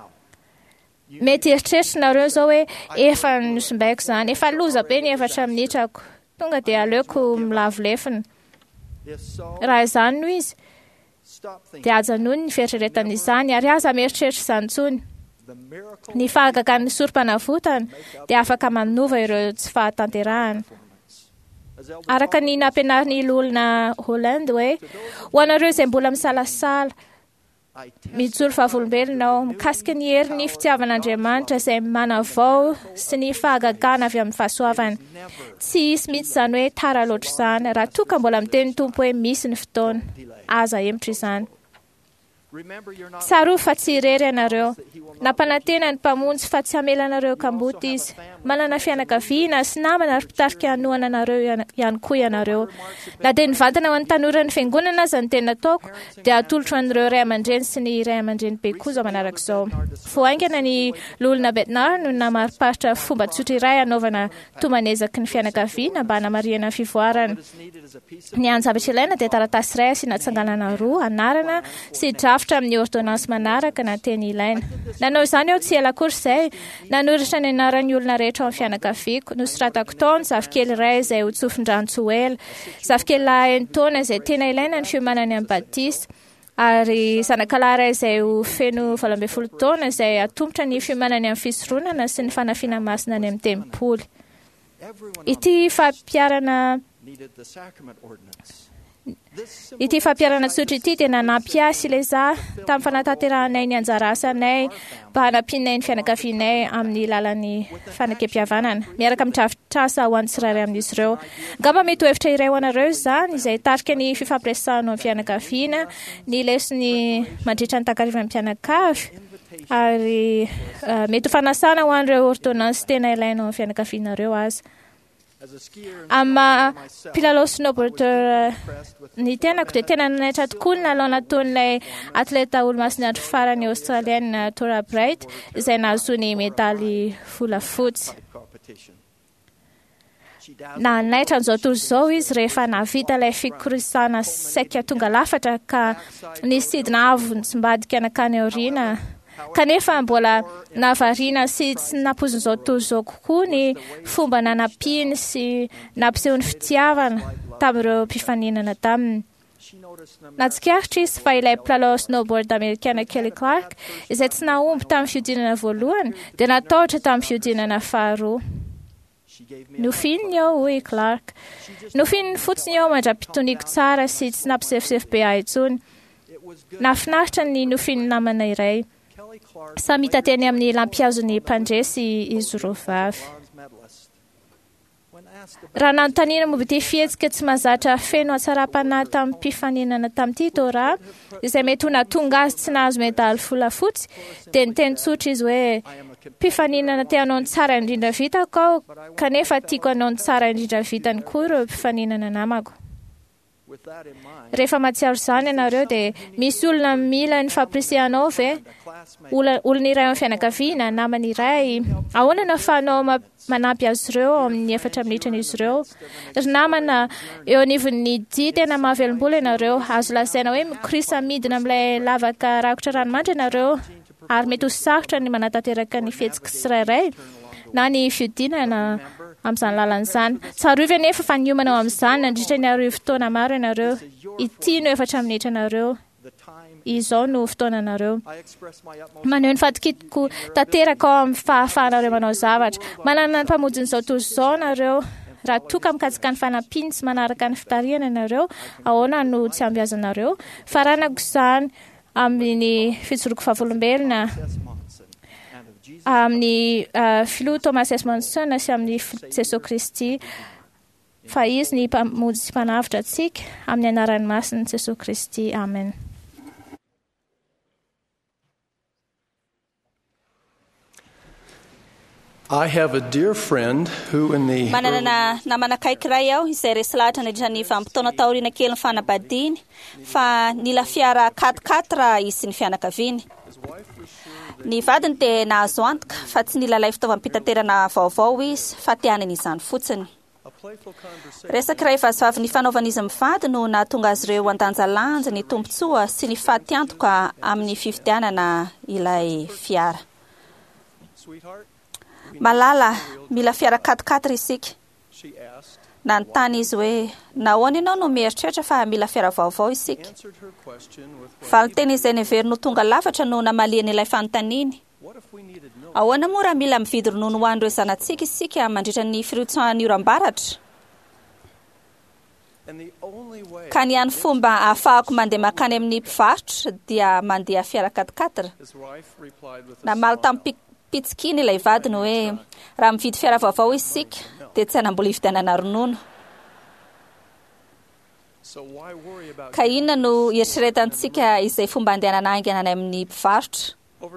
Mety eritreritra nareo izao hoe efa nosimbaiko izany, efa loza be ny efatra minitrako, tonga dia aleoko milavolefina. Raha izany no izy dia aza noho ny fieritreretan'izany ary aza mieritreritra izany ntsony. Ny fahagagan'ny sorom-panavotana dia afaka manova ireo tsy fahatanterahana. Araka ny nampianarin'ny olona Hollande hoe ho anareo izay mbola misalasala mijoro fahavolombelona ao mikasika ny herin'ny fitiavan'Andriamanitra izay manavao sy ny fahagagana avy amin'ny fahasoavana. Tsy hisy mihitsy izany hoe tara loatra izany raha toa ka mbola miteny Tompo hoe misy ny fotoana aza hemitra izany. Tsaro fa tsy irery ianareo. Nampanantena ny mpamonjy fa tsy hamela anareo kamboty izy. Manana fianakaviana sy namana ary mpitarika hanoana anareo ihany koa ianareo. Na dia nivantana ho an'ny tanora ny fiangonana aza ny tena ataoko dia atolotro an'ireo ray aman-dreny sy ny ray aman-dreny be koza manaraka izao. Voaingana ny lolona Bernard no namariparitra fomba tsotra iray anaovana tomanezaky ny fianakaviana mba hanamariana ny fivoarana. Ny an-javatra ilaina dia taratasy iray asiana tsanganana roa anarana sy drafitra amin'ny ordonnance manaraka na teny ilaina. Nanao izany aho tsy ela akory izay nanoratra ny anaran'ny olona rehetra ao amin'ny fianakaviako. Nosoratako tao ny zafikely iray izay ho tsofin-drano-tsoela, zafikely lahy enina taona izay tena ilaina ny fiomanany amin'ny batisa, ary zanakalahy iray izay ho feno valo ambin'ny folo taona izay atombotra ny fiomanany amin'ny fisoronana sy ny fanafiana masina any amin'ny tempoly. Ity fampiarana Ity fampiarana tsotra ity dia nanampy ahy ilay za tamin'ny fanatanteranay ny anjara asanay mba hanampianay ny fianakavianay amin'ny lalan'ny fanakam-pihavanana. Miaraka midrafitrasa ho an'ny tsirairay amin'izy ireo. Ngamba mety ho hevitra iray ho anareo izany izay tarika ny fifampiresahana amin'ny fianakaviana, ny lesony mandritra ny tankarivan'ny mpianakavy ary uh, mety ho fanasana ho an'ireo ordonnance tena ilaina amin'ny fianakavianareo aza. Amma mpilalao snowboarder ny tenako dia tena nanaitra tokoa ny lalao nataon'ilay atleta olo-masina andro farany australienne Tora Bright izay nahazo ny medaly volafotsy. Na naitra an'izao tontolo izao izy rehefa navita ilay fikorisana saika tonga lafatra ka nisidina avo ny tsimbadika anakany aoriana. Kanefa mbola nahavariana sy tsy napozin'izao tontolo izao kokoa ny fomba nanampiany sy nampiseho ny fitiavana tamin'ireo mpifaninana taminy. Natsikaritra izy fa ilay mpilalao snowboard amerikana Kelly Clark izay tsy nahomby tamin'ny fiodinana voalohany dia natahotra tamin'ny fiodinana faharoa. Nofininy ao hoy Clark. Nofininy fotsiny ao mandra-pitoniko tsara sy tsy nampisefosefo be ahy intsony. Nafinaritra ny nofininy namana iray. Samy hitateny amin'ny lampiazony mpandresy izy roa vavy. Raha nanontaniana momba ity fihetsika tsy mahazatra feno hatsara-panahy tamin'ny mpifaninana tamin'ity Tora izay mety ho nahatonga azy tsy nahazo medaly volafotsy dia niteny tsotra izy hoe mpifaninana te hanao ny tsara indrindra vitako aho kanefa tiako hanao ny tsara indrindra vitany koa ireo mpifaninana namako. Rehefa matsiaro izany ianareo dia misy olona mila ny fampirisihana ve? Olona iray amin'ny fianakaviana, namana iray, ahoana no ahafahanao manampy azy ireo amin'ny efatra minitra n'izy ireo? Ry namana eo anivon'ny dia tena mahavelom-bola ianareo, azo lazaina hoe mikorisa midina amin'ilay lavaka rakotra ranomandry ianareo ary mety ho sarotra ny manatanteraka ny fihetsika tsirairay na ny fiodinana amin'izany lalan'izany. Tsarovy anefa fa niomanao amin'izany nandritra ny arivo fotoana maro ianareo. Ity no efatra minitra ianareo. Izao no fotoananareo. Maneho ny fadikitiko tanteraka ao amin'ny fahafahanareo manao zavatra. Manana ny mpamonjin'izao tontolo izao ianareo. Raha toka mikajika ny fanampiany sy manaraka ny fitariana ianareo, ahoana no tsy ambiazanareo? Faranako izany amin'ny fijoroako fahavolombelona amin'ny uh, filoha Thomas S. Monson sy amin'ny Jesosy Kristy fa izy ny mpamonjy sy mpanavitra antsika amin'ny anaran'ny masiny Jesosy Kristy. Amen. I have a dear friend who in the manana namana kaiky iray aho izay resy lahatra nandritra ny vanim-potoana taoriana kely ny fanambadiany fa nila fiara quatre-quatre izy ny fianakaviany. Ny vadiny dia nahazo antoka fa tsy nilalay fitaovam-pitaterana vaovao izy fa tianany izany fotsiny. Resaka iray vazovavy ny fanaovan'izy mivady no nahatonga azy ireo an-danjalanja ny tombontsoa sy ny fahatiantoka amin'ny fifidianana ilay fiara. Malala, mila fiara quatre-quatre isika. nanontany izy hoe nahoana ianao no mieritreritra fa mila fiara vaovao isika. Valiteny izay niverino tonga lafatra no namalian'ilay fanontaniany. Ahoana moa raha mila mividy ronono ho an'ireo zanantsika isika mandritra ny firotsahany oram-baratra? Ka ny any fomba ahafahako mandeha makany amin'ny mpivarotra dia mandeha fiara katikatira. Namaly tamin'ny pitsikiny ilay vadiny hoe raha mividy fiara vaovao isika dia tsy hanambola hividianana ronono. Ka inona no eritreretantsika izay fomba andehanana haingana amin'ny mpivarotra?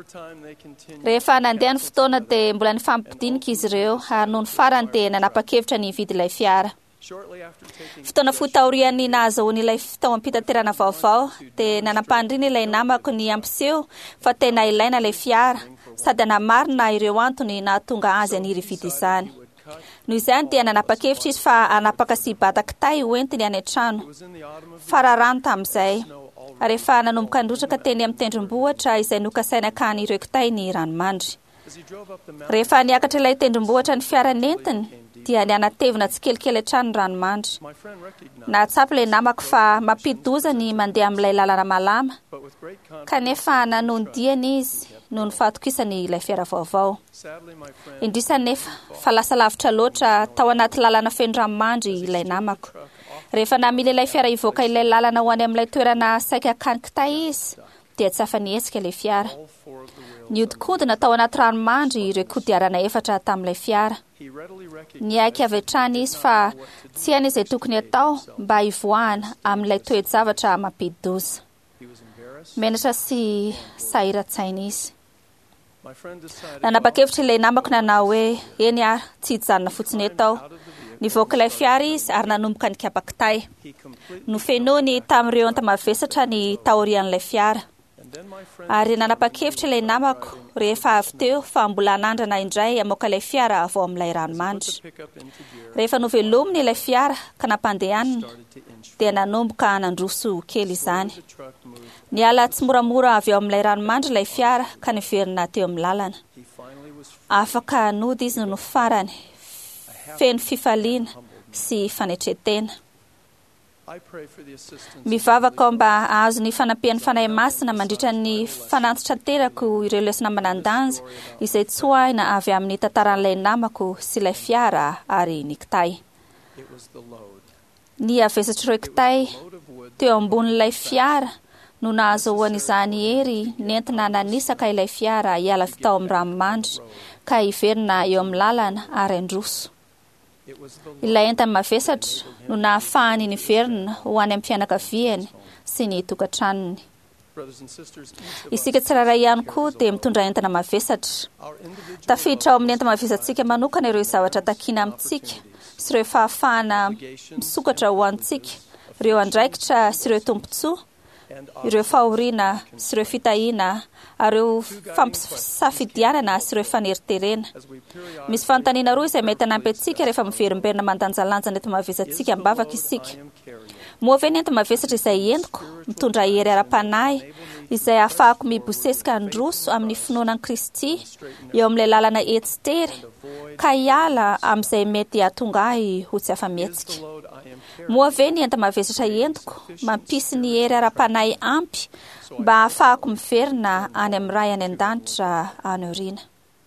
Rehefa nandeha ny fotoana dia mbola nifampidinika izy ireo ary noho ny farany dia nanapa-kevitra ny hividy ilay fiara. Fotoana fotaorian'ny nahazoan'ilay fitaovam-pitaterana vaovao dia nanam-pandriana ilay namako ny ampiseho fa tena ilaina ilay fiara sady namarina ireo antony nahatonga azy haniry hividy izany. Noho izany dia nanapa-kevitra izy fa hanapaka sy bata kitay hoentiny any an-trano. Fararano tamin'izay. Rehefa nanomboka nidrotraka teny amin'ny tendrombohitra izay nokasaina akany ireo kitay ny ranomandry. Rehefa niakatra ilay tendrombohitra ny fiara nentiny dia nianatevina tsikelikely hatrany ny ranomandry. Nahatsapa ilay namako fa mampidi-doza ny mandeha amin'ilay lalana malama kanefa nanondiany izy noho ny fahatokisany ilay fiara vaovao. Indrisany nefa fa lasa lavitra loatra tao anaty lalana feno ranomandry ilay namako. Rehefa namily ilay fiara hivoaka ilay lalana ho any amin'ilay toerana saika akany kitay izy dia tsy afa-nihetsika ilay fiara. Nihodikondina tao anaty ranomandry ireo kodiarana efatra tamin'ilay fiara. Niaiky avy hatrany izy fa tsy hainy izay tokony atao mba hivoahana amin'ilay toe-javatra mampidi-doza. Menatra sy sahiran-tsaina izy. Nanapa-kevitra ilay namako nanao hoe eny ary tsy hijanona fotsiny etao. Nivoaka ilay fiara izy ary nanomboka nikapa kitay. Nofenoany tamin'ireo enta-mavesatra ny taorian'ilay fiara. Ary nanapa-kevitra ilay namako rehefa avy teo fa mbola nandrana indray hamoaka ilay fiara avy ao amin'ilay ranomandry. Rehefa novelominy ilay fiara ka nampandehanana dia nanomboka nandroso kely izany. Niala tsy moramora avy ao amin'ilay ranomandry ilay fiara ka niverina teo amin'ny lalana. Afaka nody izy no farany feno fifaliana sy fanetretena. Mivavaka mba ahazo ny fanampian'ny fanahy masina mandritra ny fanantitra terako ireo lesona manandanja izay tsoahina avy amin'ny tantaran'ilay namako sy ilay fiara ary ny kitay. Ny avesatra ireo kitay teo ambonin'ilay fiara no nahazoana izany hery nentina nanisaka ilay fiara hiala tao amin'ny ranomandry ka hiverina eo amin'ny lalana ary androso. Ilay enta-mavesatra no nahafahany niverina ho any amin'ny fianakaviany sy ny tokantranony. Isika tsirairay ihany koa dia mitondra entana mavesatra. Tafiditra ao amin'ny enta-mavesantsika manokana ireo zavatra takiana amintsika sy ireo fahafahana misokatra ho antsika, ireo andraikitra sy ireo tombontsoa, ireo fahoriana sy ireo fitahiana, ireo fampisafidianana sy ireo faneriterena. Misy fanontaniana roa izay mety hanampy antsika rehefa miverimberina mandanjalanja ny enta-mavesantsika mbavaka isika. Moa ve ny enta-mavesatra izay entiko mitondra hery ara-panahy izay ahafahako mibosesika androso amin'ny finoana an'i Kristy eo amin'ilay lalana etsitery ka hiala amin'izay mety hahatonga ahy ho tsy afa-mihetsika. Moa ve ny enta-mavesatra entiko mampisy ny hery ara-panahy ampy mba ahafahako miverina any amin'ny ray any an-danitra any aoriana.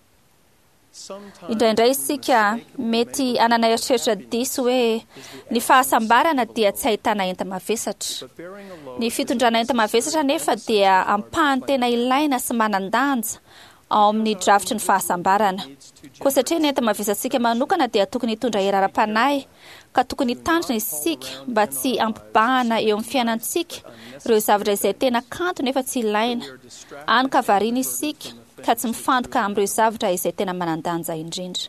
Indraindray isika mety hanana eritreritra diso hoe ny fahasambarana dia tsy ahitana enta-mavesatra. Ny fitondrana enta-mavesatra nefa dia ampahany tena ilaina sy manandanja ao amin'ny drafitry ny fahasambarana. Koa satria ny enta-mavesantsika manokana dia tokony hitondra hery ara-panahy ka tokony hitandrina isika mba tsy ampibahana eo amin'ny fiainantsika ireo zavatra izay tena kanto nefa tsy ilaina. Any ka variana isika ka tsy mifantoka amin'ireo zavatra izay tena manandanja indrindra.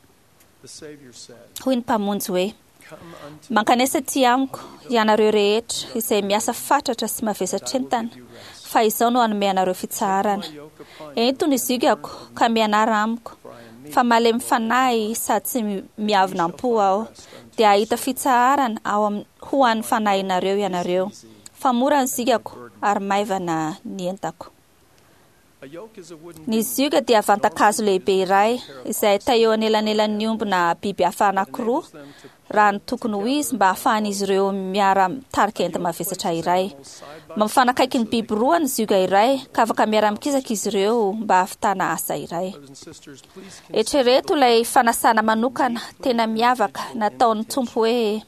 Hoy ny mpamonjy hoe mankanesa ty amiko ianareo rehetra izay miasa fatratra sy mavesatra entana fa izao no hanome anareo fitsaharana. Entony izigako ka mianara amiko fa malemy fanahy sady tsy miavonam-po aho dia ahita fitsaharana ao ho an'ny fanahinareo ianareo. Fa mora ny zigako ary maivana ny entako. Ny zyga dia vantakazo lehibe iray izay ta eo anelanelan'ny ombona biby hafa anankiroa raha ny tokony ho izy mba hahafahan'izy ireo miara tarika enta mavesatra iray. Mampifanakaiky ny biby roa ny zyga iray ka afaka miara-mikizaka izy ireo mba hafitana asa iray. Eritrereto ilay fanasana manokana tena miavaka nataon'ny tompo hoe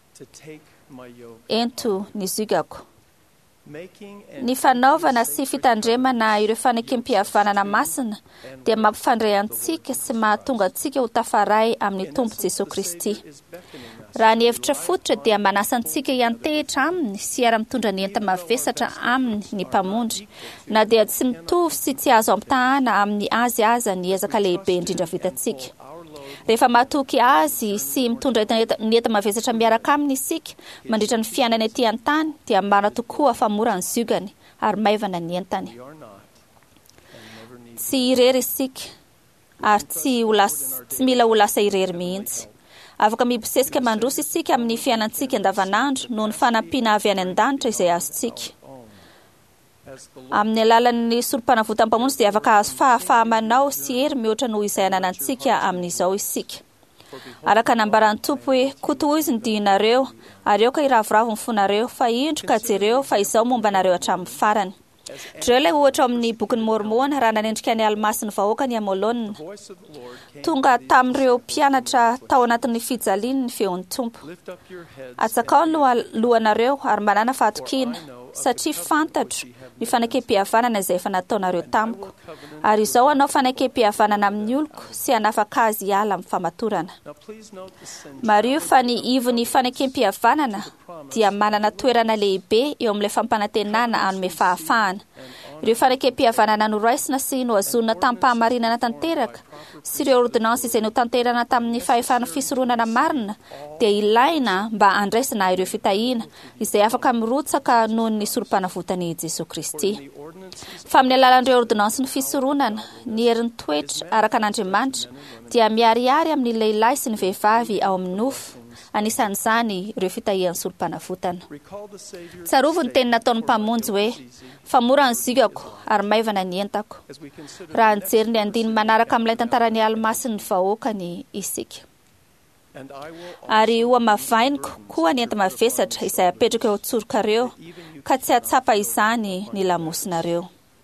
ento ny zygako. Ny fanaovana sy fitandremana ireo fanekem-pihavanana masina dia mampifandray antsika sy mahatonga antsika ho tafaray amin'ny tompo Jesosy Kristy. Raha ny hevitra fototra dia manasa antsika hiantehitra aminy sy ara-mitondra ny enta mavesatra aminy ny mpamondry, na dia tsy mitovy sy tsy azo ampitahana amin'ny azy aza ny ezaka lehibe indrindra vitantsika. Rehefa matoky azy sy mitondra ny enta mavesatra miaraka aminy isika mandritra ny fiainana ety an-tany dia marina tokoa fa mora ny zygany ary maivana ny entany. Tsy irery isika ary tsy tsy mila ho lasa irery mihitsy. Afaka mibosesika mandroso isika amin'ny fiainantsika andavanandro noho ny fanampiana avy any an-danitra izay azontsika. Amin'ny alalan'ny sorom-panavotam-pamonjy dia afaka azo fahafahamanao sy hery mihoatra noho izay ananantsika amin'izao isika. Araka nambaran'ny tompo hoe kotohizo ny diinareo ary eo ka iravoravo ny fonareo fa indro ka jereo fa izao momba nareo hatramin'ny farany. Dreo ilay ohatra amin'ny bokin'ny Mormona raha nanendrika ny almasy ny vahoaka ny Amolona. Tonga tamin'ireo mpianatra tao anatin'ny fijaliany ny feon'ny tompo. Atsakao ny lohanareo ary manana fahatokina satria fantatro ny fanekem-pihavanana izay efa nataonareo tamiko. Ary izao anao fanekem-pihavanana amin'ny oloko sy hanafaka azy hiala amin'ny famatorana. Mario fa ny ivon'ny fanekem-pihavanana dia manana toerana lehibe eo amin'ilay fampanantenana anome fahafahana. Ireo fanekem-pihavanana noraisina sy nohazonina tamin'ny-pahamarinana tanteraka sy ireo ordonnansa izay notanterana tamin'ny fahefana fisoronana marina dia ilaina mba andraisina ireo fitahiana izay afaka mirotsaka noho ny sorom-panavotany Jesosy Kristy. Fa amin'ny alalan'ireo ordonnansa ny fisoronana, ny herin'ny toetra araka an'Andriamanitra dia miariary amin'ny lehilahy sy ny vehivavy ao amin'ny nofo. Anisan'izany ireo fitahian'ny sorom-panavotana. Tsarovo ny teny nataon'ny mpamonjy hoe fa mora ny zygako ary maivana ny entako. Raha nijery ny andiny manaraka amin'ilay tantaran'ny almasy ny vahoakany isika. Ary ho amavainiko koa ny enta mavesatra izay apetraka eo an-tsorokareo ka tsy atsapa izany ny lamosinareo.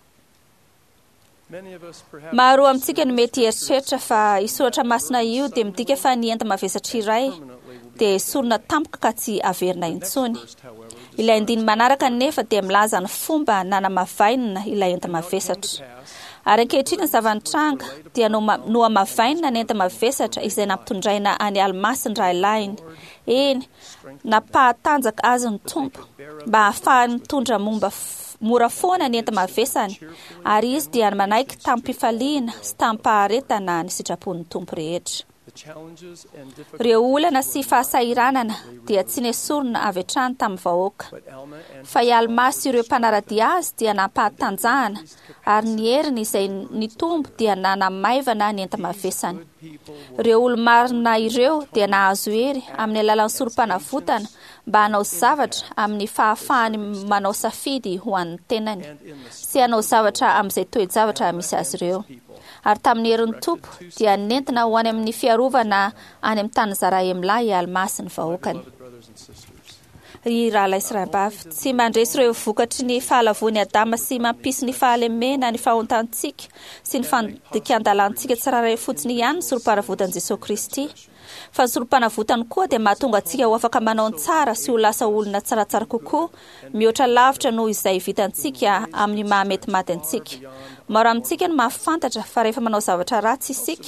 Maro amintsika no mety eritreritra fa isoratra masina io dia midika fa ny enta mavesatra iray dia sorona tampoka ka tsy averina intsony. Ilay andiny manaraka nefa dia milaza ny fomba nanamavainina ilay enta mavesatra. Ary ankehitriny ny zavantranga dia no amavainina ny enta mavesatra izay nampitondraina any almasy ny rahilahiny. Eny, nampahatanjaka azy ny tompo mba ahafahany mitondra momba mora foana ny enta mavesany ary izy dia manaiky tamin'ny-pifaliana sy tamin'ny-paharetana ny sitrapon'ny tompo rehetra. Ireo olana sy fahasairanana dia tsy nesorona avy hatrany tamin'ny vahoaka. Fa i almasy ireo mpanaradia azy dia nampahatanjahana ary ny heriny izay ny tompo dia nanamaivana ny enta mavesany. Ireo olo-marina ireo dia nahazo hery amin'ny alalan'ny sorom-panavotana mba hanao zavatra amin'ny fahafahany manao safidy ho an'ny tenany sy hanao zavatra amin'izay toe-javatra misy azy ireo. Ary tamin'ny herin'ny tompo dia nentina ho any amin'ny fiarovana any amin'ny tany Zarahemla i almasy ny vahoakany. Ry rahalahy sy rahambavy, tsy mandresy ireo vokatry ny fahalavony Adama sy mampisy ny fahalemena ny fahontantsika sy ny fandikan-dalantsika tsiraray fotsiny ihany ny sorom-panavotan'i Jesosy Kristy. Fa ny sorom-panavotany koa dia mahatonga antsika ho afaka manao ny tsara sy ho lasa olona tsaratsara kokoa, mihoatra lavitra noho izay vitantsika amin'ny mahamety maty antsika. Maro amintsika no mahafantatra fa rehefa manao zavatra ratsy isika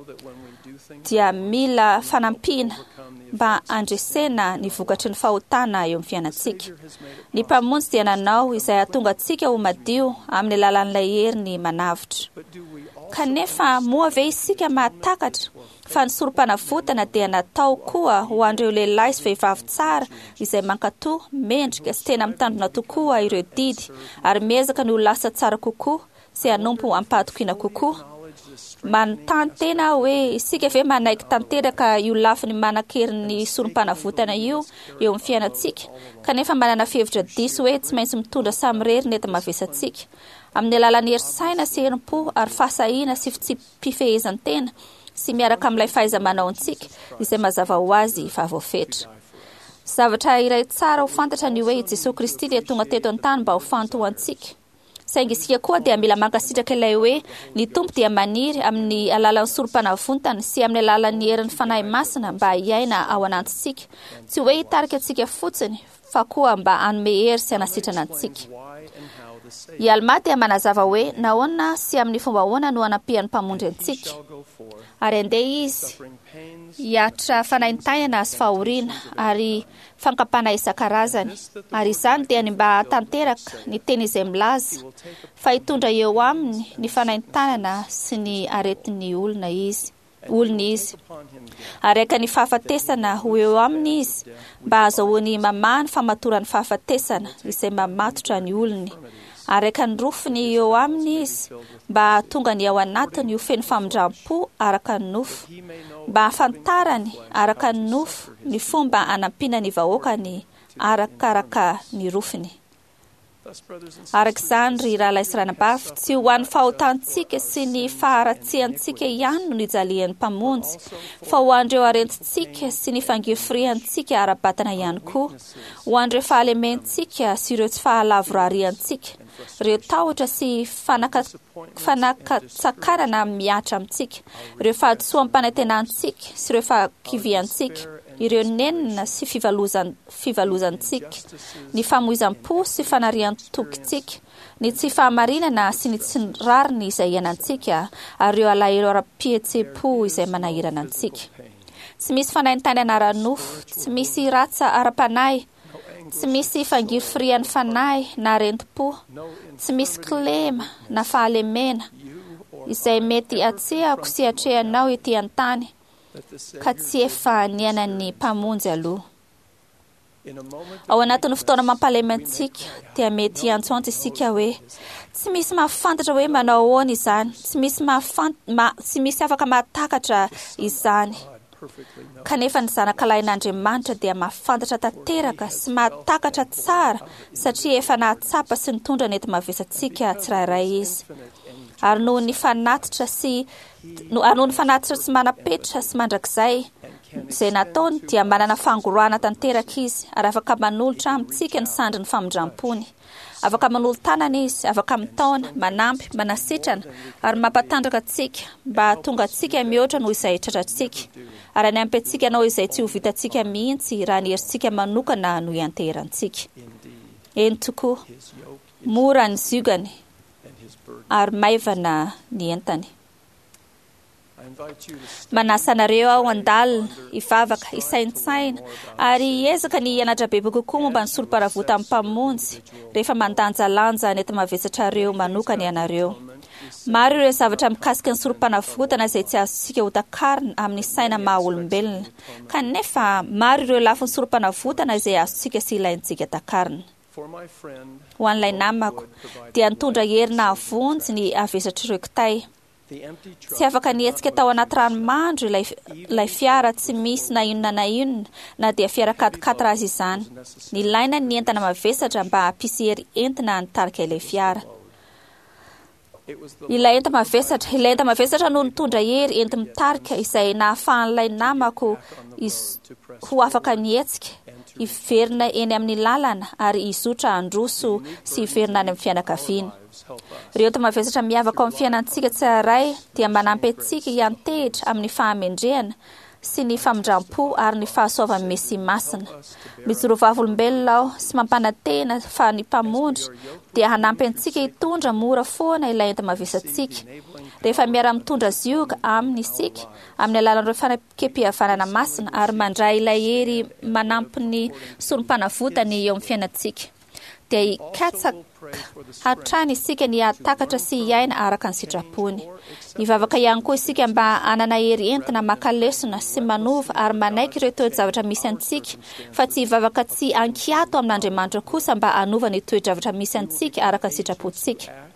dia mila fanampiana mba andresena ny vokatry ny fahotana eo amin'ny fiainantsika. Ny mpamonjy dia nanao izay hahatonga antsika ho madio amin'ny alalan'ilay heriny manavitra. Kanefa moa ve isika mahatakatra fa ny sorom-panavotana dia natao koa ho an'ireo lehilahy sy vehivavy tsara izay mankatoa, mendrika sy tena mitandrina tokoa ireo didy ary miezaka ny ho lasa tsara kokoa sy hanompo ampahatokiana kokoa. manontany tena hoe isika ve manaiky tanteraka io lafiny manan-keriny sorom-panavotana io eo amin'ny fiainantsika, kanefa manana fihevitra diso hoe tsy maintsy mitondra samirery ny enti-mavesantsika amin'ny alalan'ny hery-saina sy herim-po ary fahasahiana sy fifehezan-tena sy miaraka amin'ilay fahaiza-manaontsika izay mazava ho azy fa voafetra. Zavatra iray tsara ho fantatra ny hoe Jesosy Kristy dia tonga teto an-tany mba ho fantohantsika. Saingy isika koa dia mila mankasitraka ilay hoe ny tompo dia maniry amin'ny alalan'ny sorom-panavotana sy amin'ny alalan'ny herin'ny fanahy masina mba hiaina ao anatitsika, tsy hoe hitarika antsika fotsiny fa koa mba hanome hery sy hanasitrana antsika. I Alma dia manazava hoe nahoana sy amin'ny fomba ahoana no hanampian'ny mpamondry antsika, ary andeha izy hiatra fanahintainana sy fahoriana ary fankapana isan-karazany, ary izany dia ny mba tanteraka ny teny izay milaza fa hitondra eo aminy ny fanahintanana sy ny aretin'ny olona izy olona izy araka ny fahafatesana ho eo aminy izy mba azahoany mamany famatoran'ny fahafatesana izay mamatotra ny olony, araka ny rofiny eo aminy izy mba tonga ny ao anatiny ho feno famindram-po araka ny nofo, mba hafantarany araka ny nofo ny fomba anampina ny vahoakany arakaraka ny rofiny. Araka izany ry rahalahy sy ranabavy, tsy ho an'ny fahotantsika sy ny faharatsiantsika ihany no nijalian'ny mpamonjy, fa ho an'ireo arentintsika sy ny fangirofiriantsika ara-batana ihany koa, ho an'ireo fahalementsika sy ireo tsy fahalavorariantsika, ireo tahotra sy fanakatsakarana miatra amintsika, ireo fahadisoam-panantenantsika sy ireo fahakiviantsika, ireo nenina sy fivalozantsika, ny famoizam-po sy fanarian-tokitsika, ny tsy fahamarinana sy ny tsy rariny izay ianantsika, ary ireo alahelo ara-pihetsepo izay manahirana antsika. Tsy misy fanahintanana ara-nofo, tsy misy ratsa ara-panahy, tsy misy fangirofirian'ny fanahy na renti-po, tsy misy kilema na fahalemena izay mety atsehako sy atrehanao ety an-tany ka tsy efa niainan'ny mpamonjy aloha. Ao anatin'ny fotoana mampalemantsika dia mety hiantsoantsy isika hoe tsy misy mahafantatra hoe manao ahoana izany, tsy misy ma, tsy misy afaka mahatakatra izany. Kanefa ny zanak'alain'Andriamanitra dia mahafantatra tanteraka sy mahatakatra tsara satria efa nahatsapa sy nitondra ny enti-mavesantsika tsirairay izy. Ary noho ny fanatitra sy ary noho ny fanatitra sy manapetra sy mandrakizay izay nataony dia manana fangoroana tanteraka izy, ary afaka manolotra amintsika ny sandry ny famindram-pony. Afaka manolo tanana izy, afaka mitaona, manampy, manasitrana ary mampatanjaka antsika mba tonga antsika mihoatra noho izay tratratsika, ary anampy antsika anao izay tsy ho vitantsika mihitsy raha ny herintsika manokana no hianterantsika. Eny tokoa, mora ny zigany ary maivana ny entany. Manasa anareo aho andalina, hivavaka, hisaintsaina ary hiezaka ny hianatra bebe kokoa momba ny sorom-paravota amin'ny mpamonjy rehefa mandanjalanja ny enti-mavesatrareo manokana ianareo. Maro ireo zavatra mikasika ny sorom-panavotana izay tsy azontsika ho takarina amin'ny saina maha-olombelona, kanefa maro ireo lafiny sorom-panavotana izay azontsika sy ilaintsika takarina. Ho an'ilay namako dia nitondra herina avonjy ny avesatr'ireo kitay. Tsy afaka nietsika tao anaty ranomandry ilay, ilay fiara tsy misy na inona na inona na dia fiara katikatira azy izany. Nilaina ny entana mavesatra mba hampisy hery entina nitarika ilay fiara. Ilay enta mavesatra, ilay enta mavesatra no nitondra hery enti-mitarika izay nahafahan'ilay namako is, ho afaka nietsika, hiverina eny amin'ny lalana ary hizotra androso sy hiverina any amin'ny fianakaviana. Ireo enta-mavesatra miavaka ao amin'ny fiainantsika tsirairay dia manampy antsika hiantehitra amin'ny fahamendrehana sy ny famindram-po ary ny fahasoavany mesy masina. Mijoro vavolombelona aho sy mampanantena fa ny mpamondry dia hanampy antsika hitondra mora foana ilay enta-mavesantsika. Rehefa miara-mitondra zioga aminy isika amin'ny alalan'ireo fanakempihavanana masina ary mandray ilay hery manampy ny sorom-panavotany eo amin'ny fiainantsika. Dia hikatsaka hatrany isika ny hatakatra sy hiaina araka ny sitrapony. Hivavaka ihany koa isika mba hanana hery entina makalesona sy manova ary manaiky ireo toe-javatra misy antsika, fa tsy hivavaka tsy ankiato amin'Andriamanitra kosa mba hanova ny toe-javatra misy antsika araka ny sitrapontsika.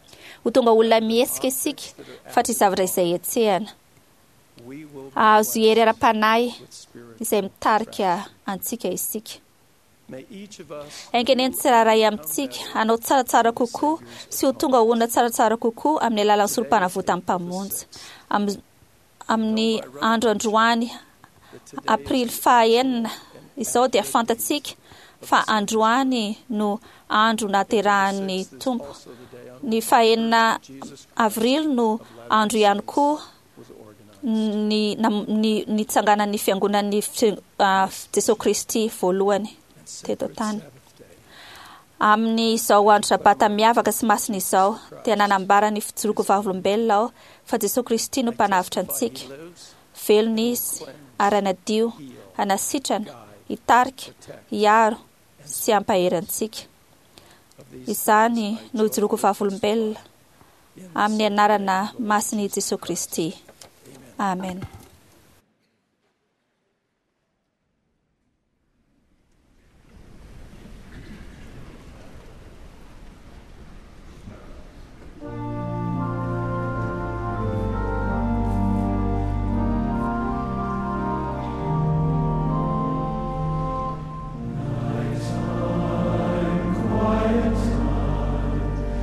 ho tonga olona mihetsika isika fa tsy zavatra izay etsehana. Azo hery ara-panahy izay mitarika antsika isika. Enkeneny tsirairay amintsika hanao tsaratsara kokoa sy ho tonga olona tsaratsara kokoa amin'ny alalan'ny sorom-panavota amin'ny mpamonjy. Am- amin'ny andro androany aprily fahaenina izao dia fantatsika fa androany no andro naterahan'ny tompo. Ny fahaenina avrily no andro ihany koa ny ny nitsanganan'ny fiangonan'ny uh, Jesosy Kristy voalohany teto tany. Amin'ny izao andro sabata miavaka sy masina izao dia nanambara ny fijoroako vavolombelona aho fa Jesosy Kristy no mpanavitra antsika. Velona izy ary anadio, anasitrana, hitarika, hiaro sy hampahery antsika. Izany no hijoroako vavolombelona amin'ny anarana masin'i Jesosy Kristy. Amen.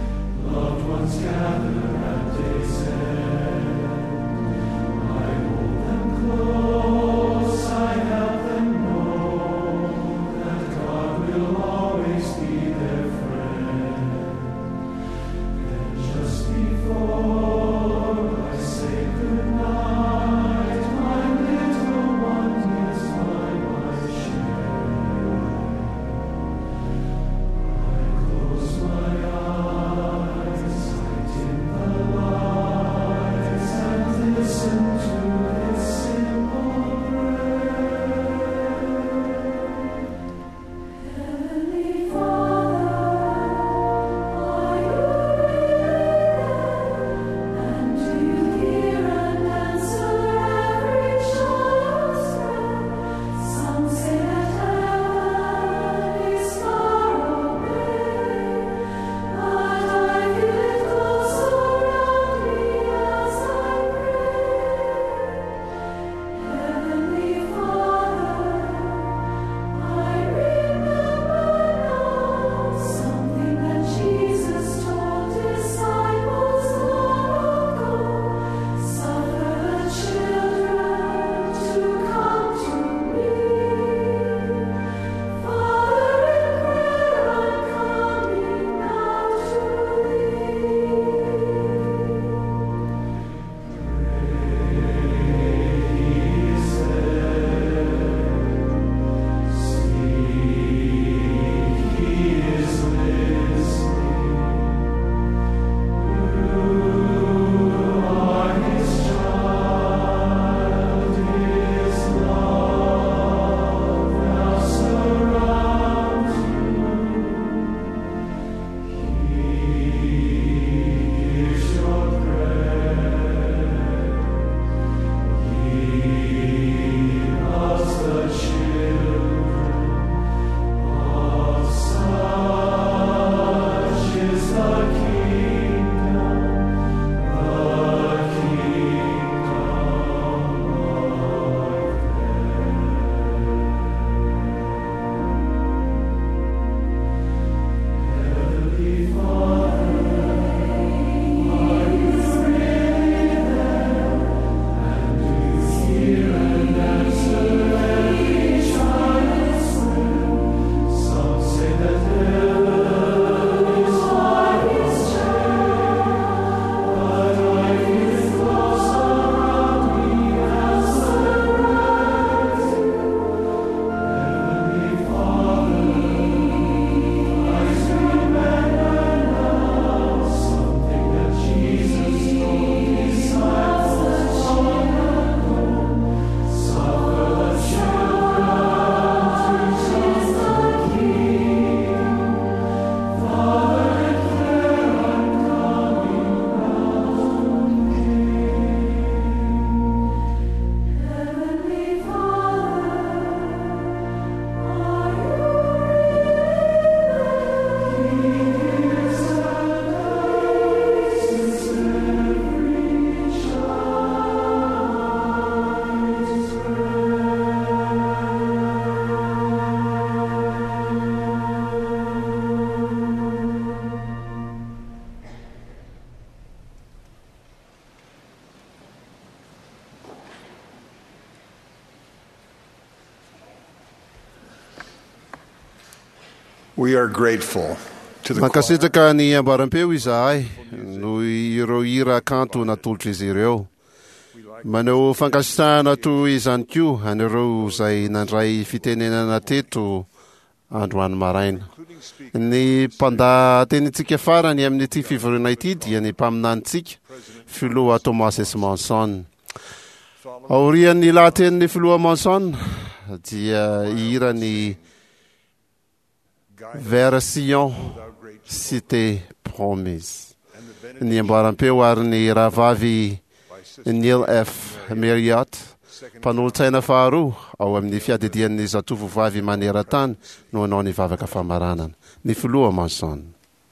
Loved ones gather at day's end. I We are grateful to the mankasitraka ny ambaram-peo izahay no ireo hira kanto natolotra izy ireo. Manao fankasitrahana toy izany koa an'ireo izay nandray fitenenana teto androany maraina. Ny mpanda tenintsika farany amin'ity fivoriana ity dia ny mpaminanitsika filoha Thomas S. Manson. Aorian'ny lahatenin'ny filoha Manson dia hira ny Vers Sion, cité promise. Ny ambaram-peo ary ny rahavavy Neil F. Marriott, mpanolo-tsaina faharoa ao amin'ny fiadedian'ny zatovovavy maneran-tany no anao ny vavaka famaranana. Ny filoha Manson.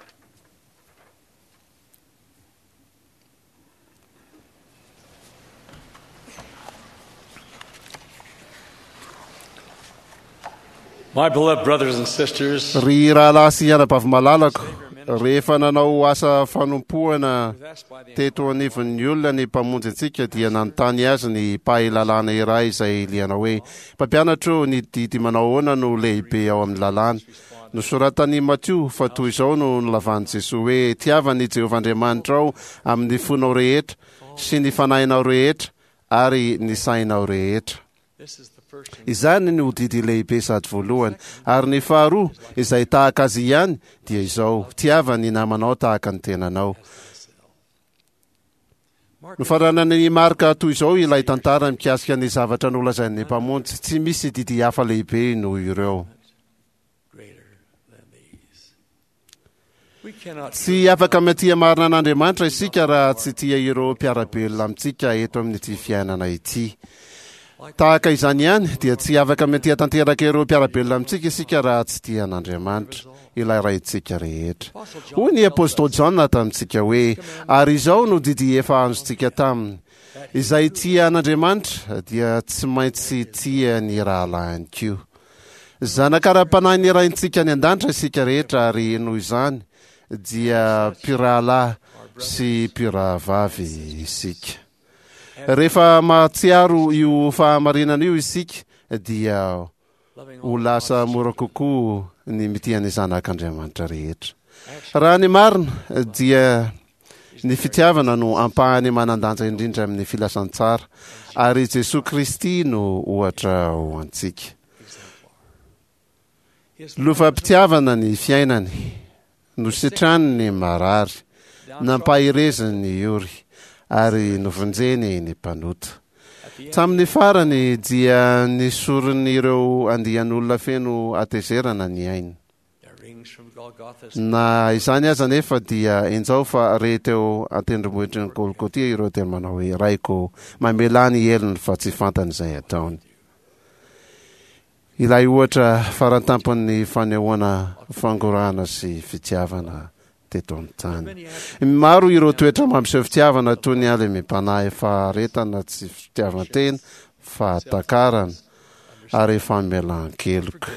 My beloved brothers and sisters, ry rahalahy sy anabavy malalako, rehefa nanao asa fanompoana teto anivon'ny olona ny mpamonjy antsika dia nanontany azy ny mpahay lalàna iray izay liana hoe mpampianatro ny didy manao ahoana no lehibe ao amin'ny lalàna. Nosoratany Matio fa toy izao no nilavany Jesoa hoe tiavany Jehovah-Andriamanitra ao amin'ny fonao rehetra sy ny fanahinao rehetra ary ny sainao rehetra. Izany ny didy lehibe sady voalohany, ary ny faharoa izay tahaka azy ihany dia izao, tiava ny namanao tahaka ny tenanao. Nofaranany marika toy izao ilay tantara mikasika ny zavatra nolazain'ny mpamonjy, tsy misy didy hafa lehibe noho ireo. Tsy afaka matia marina an'Andriamanitra isika raha tsy tia ireo mpiarabelona amintsika eto amin'ity fiainana ity. Tahaka izany ihany dia tsy afaka matia tanteraka ireo mpiarabelona amintsika isika raha tsy tia an'Andriamanitra ilay raintsika rehetra. Hoy ny apôstôly Jean tamintsika hoe, ary izao no didy efa azontsika taminy, izay tia an'Andriamanitra dia tsy maintsy tia ny rahalahiny koa. Zanakara-panahy ny raintsika ny an-danitra isika rehetra, ary noho izany dia mpirahalahy sy mpirahavavy isika. Rehefa mahatsiaro io fahamarinana io isika dia ho lasa mora kokoa ny mitian'ny zanak'Andriamanitra rehetra. Raha ny marina dia ny fitiavana no ampahany manan-danja indrindra amin'ny filasan-tsara, ary Jesosy Kristy no ohatra ho antsika. Lofa-pitiavana ny fiainany, nositrany ny marary, nampahirezany ny ory, ary novonjeny ny mpanota. Tamin'ny farany dia nisoron'ireo andian'olona feno atezerana ny ainy. Na izany aza nefa dia enjao fa reteo atendrombohitry ny Golgotia ireo tena manao hoe raiko mamelany elony fa tsy fantany izay ataony. Ilay ohatra farantampon'ny fanehoana fangorana sy fitiavana teto amin'ny tany. Maro ireo toetra mampiseho fitiavana toy ny ale mipanahy faharetana tsy fitiavana tena, fahatakarana ary famelan-keloka.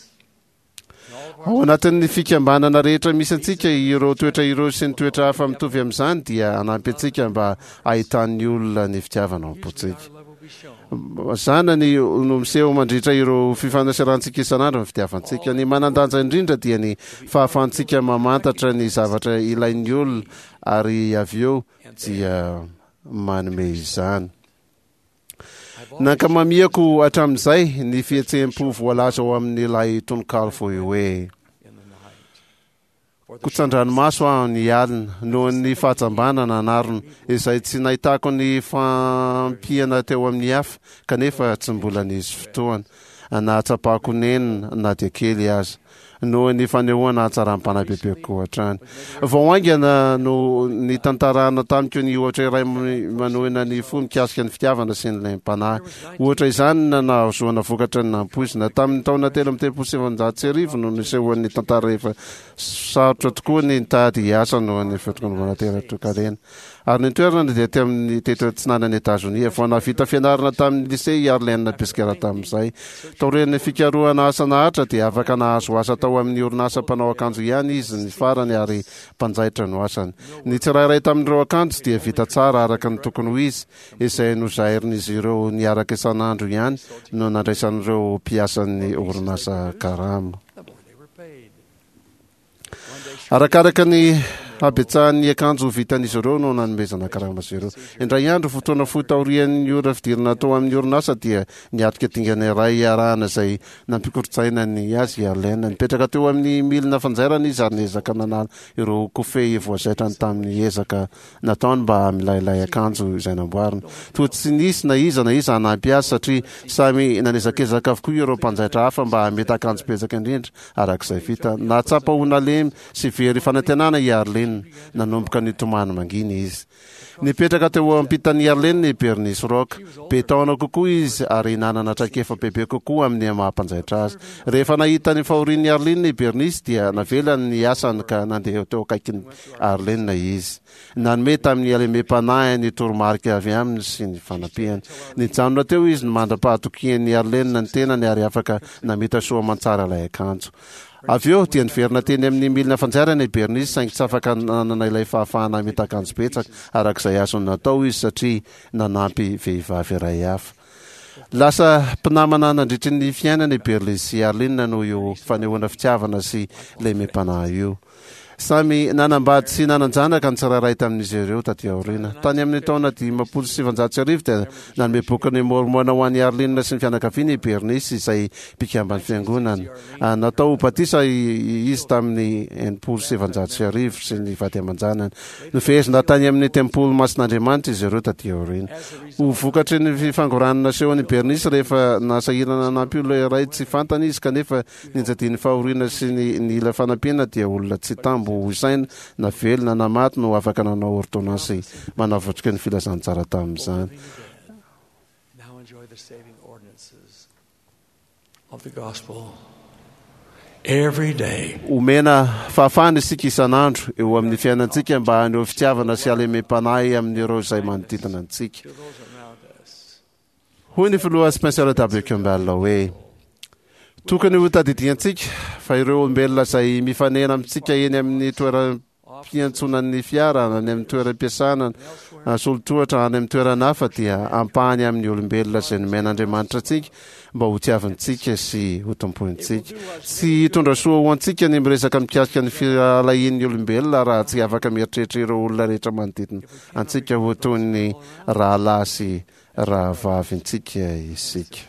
Ao anatin'ny fikambanana rehetra misy antsika ireo toetra ireo sy ny toetra hafa mitovy amin'izany dia anampy antsika mba ahitan'ny olona ny fitiavana ampotsika. Zanany no miseho mandritra ireo fifanaserahantsika isan'andro ny fitiavantsika. Ny manan-danja indrindra dia ny fahafahantsika mamantatra ny zavatra ilain'ny olona ary avy eo dia manome izany. Nankamamiako hatramin'izay ny fihetseham-po voalaza ao amin'ilay tononkalo fohy hoe kotsan-dranomaso aho ny alina noho ny fahatsambana anarony izay tsy nahitako ny fampiana teo amin'ny hafa kanefa tsy mbola nisy fotoana nahatsapako nenina na dia kely aza noho ny fanehoana hatsaram-panabebeko hatrany. Vao aingana no ny tantarana tamiko ny ohatra iray manohina ny fo mikasika ny fitiavana sy ny lem-panahy. Ohatra izany na nahazoana vokatra ny nampoizina tamin'ny taona telo amby telopolo sy sivanjato sy arivo no nisehoan'ny tantara rehefa sarotra tokoa ny nitady asa noho ny fitokonana tera-tokarena. Ary ny toerana dia ty amin'ny teto antsinanany Etazonia, vao nahavita fianarana tamin'ny lisey Arlène Pesquera tamin'izay. Taoren'ny fikarohana asa nahatra dia afaka nahazo asa tao amin'ny orinasa mpanao akanjo ihany izy ny farany ary mpanjaitra no asany. Ny tsirairay tamin'ireo akanjo dia vita tsara araka ny tokony ho izy, izay nozairin'izy ireo niaraka isan'andro ihany no nandraisan'ireo mpiasan'ny orinasa karama. arakaraka ny abetsahan'ny akanjo vitan'izy ireo no nanomezana karamazy ireo. Indray andro fotoana fotaorian'ny ora fidirina atao amin'ny orinasa dia niatrika dingana iray arahana izay nampikorotsaina ny azy Arlene. Nipetraka teo amin'ny milina fanjairana izy ary niezaka nanala ireo kofehy voazaitrany tamin'ny ezaka nataony mba milailay akanjo izay namboarina. Toa tsy nisy na iza na iza hanampy azy satria samy nanezakezaka avokoa ireo mpanjaitra hafa mba mety akanjo betsaka indrindra arak'izay vita. Natsapa ho nalemy sy very fanantenana i Arlene nanomboka ny tomany manginy izy. Nipetraka teo ampitany Arlene ny Bernice Rock. Be taona kokoa izy ary nanana traikefa bebe kokoa amin'ny mahampanjaitra azy. Rehefa nahita ny fahorian'ny Arlene ny Bernice dia navelany ny asany ka nandeha teo akaikin'ny Arlene izy. Nanome tamin'ny alemem-panahy ny toromarika avy aminy sy ny fanampihany. Nijanona teo izy ny mandra-pahatokian'ny Arlene ny tenany ary afaka namita soa mantsara ilay akanjo. Avy eo dia niverina teny amin'ny milina fanjairana i Bernice saingy tsy afaka nanana ilay fahafahana mety akanjo betsaka arak'izay azony natao izy satria nanampy vehivavy iray hafa. Lasa mpinamana nandritry ny fiainana i Bernice sy Arlene noho io fanehoana fitiavana sy lemem-panahy io. Samy nanambady sy nananjanaka ny tsirairay tamin'izy ireo taty aoriana. Tany amin'ny taona dimampolo sy sivanjato sy arivo dia nanome boky ny mormona ho an'ny Arlene sy ny fianakaviany i Bernice izay mpikambany fiangonana. Natao batisa izy tamin'ny enimpolo sy sivanjato sy arivo sy ny vady aman-janany. Nofehezina tany amin'ny tempolo masin'Andriamanitra izy ireo taty aoriana. Ho vokatry ny fifangoranana nasehony Bernice rehefa nasahirana nanampy olona iray tsy fantany izy kanefa ninjadiny fahoriana sy ny ila fanampiana dia olona tsy tambo isaina na velona na maty no afaka nanao ordonnance manavotrika ny filazantsara tamin'izany. Omena fahafahana isika isan'andro eo amin'ny fiainantsika mba haneo fitiavana sy alemem-panahy amin'ireo izay manodidina antsika. Hoy ny filoha Spencer W. Campbell hoe tokony ho tadidiantsika fa ireo olombelona izay mifanena amintsika eny amin'ny toeram-piantsonan'ny fiara any amin'ny toeram-piasana solon-tsoatra any amin'ny toerana hafa dia ampahany amin'ny olombelona izay nomen'Andriamanitra antsika mba ho tiavantsika sy ho tompointsika. Tsy hitondra soa ho antsika ny miresaka mikasika ny fialahin'ny olombelona raha tsy afaka mieritreritra ireo olona rehetra manodidina antsika ho toy ny rahalahy sy rahavavyntsika isika.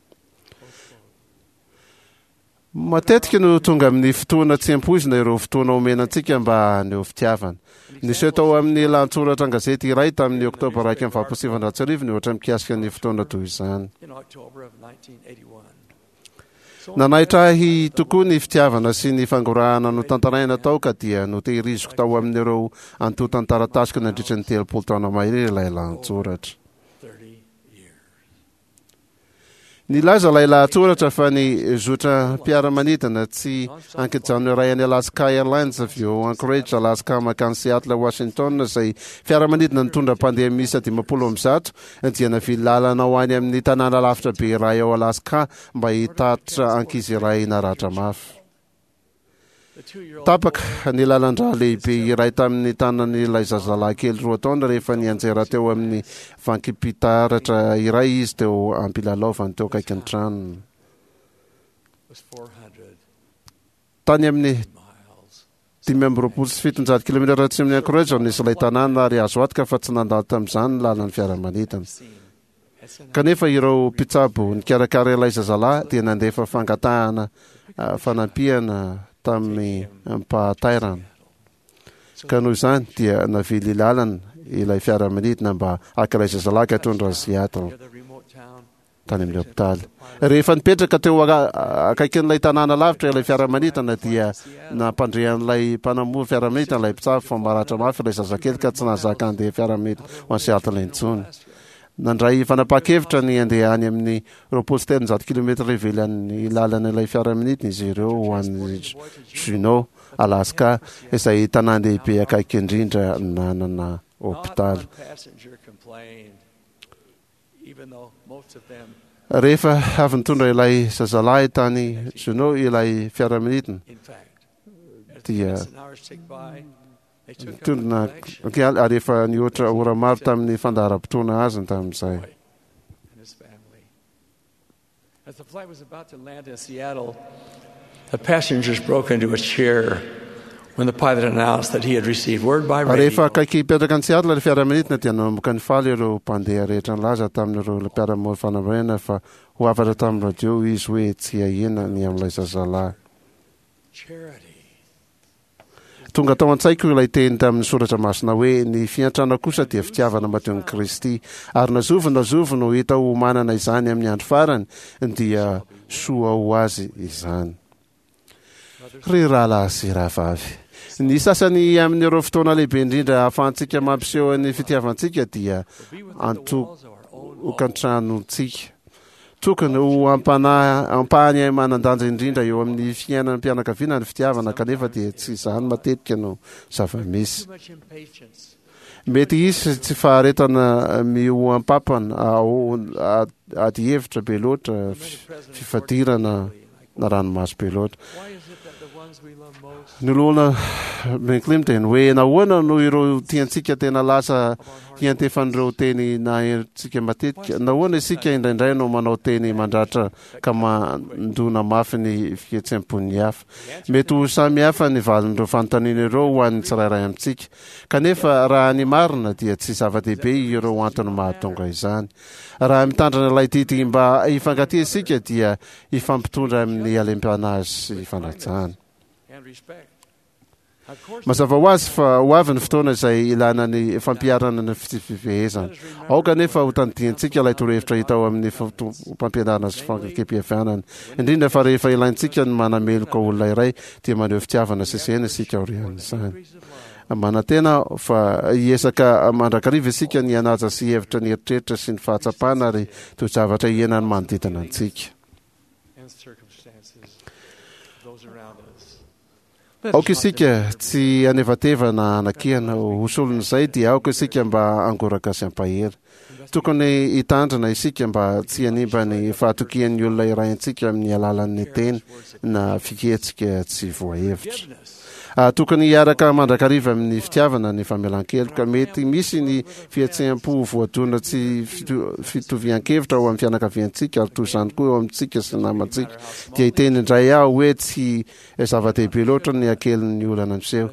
Matetika no tonga amin'ny fotoana tsy ampoizina ireo fotoana omenantsika mba neo fitiavana. Niseho tao amin'ny lahatsoratra an-gazety iray tamin'ny oktobra raika amby valopolo sy sivanjato sy arivo ny ohatra mikasika ny fotoana toy izany. Nanahitrahy tokoa ny fitiavana sy ny fangorahana no tantaraina tao ka dia notehiriziko tao amin'ireo antotan-taratasika nandritra ny telopolo taona mahery ilay lahatsoratra. Nilaza ilay lahatsoratra fa ny zotra mpiara-manidina tsy ankijanona iray any Alaska Airlines avy eo Anchorage, Alaska makany Seattle, Washington izay fiara-manidina nitondra mpandeha miisa dimampolo amby zato dia navily lalana ho any amin'ny tanàna lavitra be iray ao Alaska mba hitatitra ankizy iray naratra mafy. Tapaka ny lalan-drà lehibe iray tamin'ny tanan'ilay zazalahy kely roa taona rehefa nianjera teo amin'ny vankim-pitaratra iray izy teo ampilalaovany teo akaikin'ny tranony. Tany amin'ny dimy amby roapolo sy fitonjato kilometatra atsimo ny Anchorage nisy ilay tanàna ary azo antoka fa tsy nandalo tamin'izany ny lalan'ny fiara-manidina. Kanefa ireo mpitsabo nikarakara ilay zazalahy dia nandefa fangatahana fanampihana tamin'ny mpahatairana. Ka noho izany dia navily lalana ilay fiara-manidina mba akilay zazalahy ka hitondra Seattle tany amin'ny hopitaly. Rehefa nipetraka teo akaikin'ilay tanàna lavitra ilay fiara-manidina dia nampandrehan'ilay mpanamory fiara-manidina ilay mpitsabo fa maratra mafy ilay zazakely ka tsy nahazaka handeha fiara-manidina ho any Seattle intsony. Nandray fanapakevitra ny andeha any amin'ny roapolo sy telonjato kilometatra ivelan'ny lalana ilay fiara-manidina izy ireo ho an'ny Juneau, Alaska, izay tanàn-dehibe akaiky indrindra nanana hopitaly. Rehefa avy nitondra ilay zazalahy tany Juneau ilay fiara-manidina dia tondrona ary efa nioatra ora maro tamin'ny fandaharam-potoana azony tamin'izay. As the flight was about to land in Seattle, the passengers broke into a cheer when the pilot announced that he had received word by rehefa radio akaiky hipetraka ny Seattle le fiaramanidina dia nanomboka ny faly ireo mpandeha rehetra nilaza tamin'ireo mpiara-mody fanambarena fa ho afatra tamin'ny radio izy hoe tsy ahina ny amin'ilay zazalahy. Tonga tao an-tsaiko ilay teny tamin'ny soratra masina hoe ny fiantrana kosa dia fitiavana mateon'i Kristy ary na zovo na zovo no hita ho manana izany amin'ny andro farany dia soa ho azy izany. Ry rahalahy sy rahavavy, ny sasany amin'ireo fotoana lehibe indrindra ahafahantsika mampiseho ny fitiavantsika dia antokantranotsika. Tokony ho ampahany manandanja indrindra eo amin'ny fiainan'ny mpianakaviana ny fitiavana kanefa dia tsy izany matetika no zava-misy. Mety izy tsy faharetana mioampapana ao ady hevitra be loatra fifadirana na ranomasy be loatra. Nolona Clinton hoe nahoana no ireo tiantsika tena lasa hiantefan'ireo teny na tsika matetika, nahoana isika indraindray no manao teny mandratra ka mandona mafy ny fihetsem-pon'ny hafa. Mety ho samy hafa ny valin'ireo fanontaniana ireo ho an'ny tsirairay amintsika, kanefa raha ny marina dia tsy zava-dehibe ireo antony mahatonga izany. Raha mitandrina ilay tity mba hifankatia isika dia hifampitondra amin'ny alem-panazy sy fanajana. Mazava ho azy fa ho avy ny fotoana izay ilana ny fampiarana ny fifehezana. Ao kanefa ho tanidiantsika ilay torohevitra hita ao amin'ny fampianarana sy fankekempihafianana. Indrindra fa rehefa ilaintsika ny manameloka olona iray dia maneho fitiavana sesena isika aorian'izany. Manantena fa hiesaka mandrakariva isika ny anaja sy hevitra ny eritreritra sy ny fahatsapana ary toe-javatra ienany manodidina antsika. Aoka isika tsy anevatevana anakihana hosolon'izay dia aoka isika mba angoraka sy ampahery. Tokony hitandrina isika mba tsy hanimba ny fahatokian'ny olona iray antsika amin'ny alalan'ny teny na fiketsika tsy voahevitra. Tokony hiaraka mandrakariva amin'ny fitiavana ny famelan-keloka. Mety misy ny fihetseam-po voadona tsy fitovian-kevitra ao amin'ny fianakaviantsika ary toy izany koa eo amintsika sy namantsika dia hiteny indray aho hoe tsy zava-dehibe loatra ny akelin'ny olana miseho.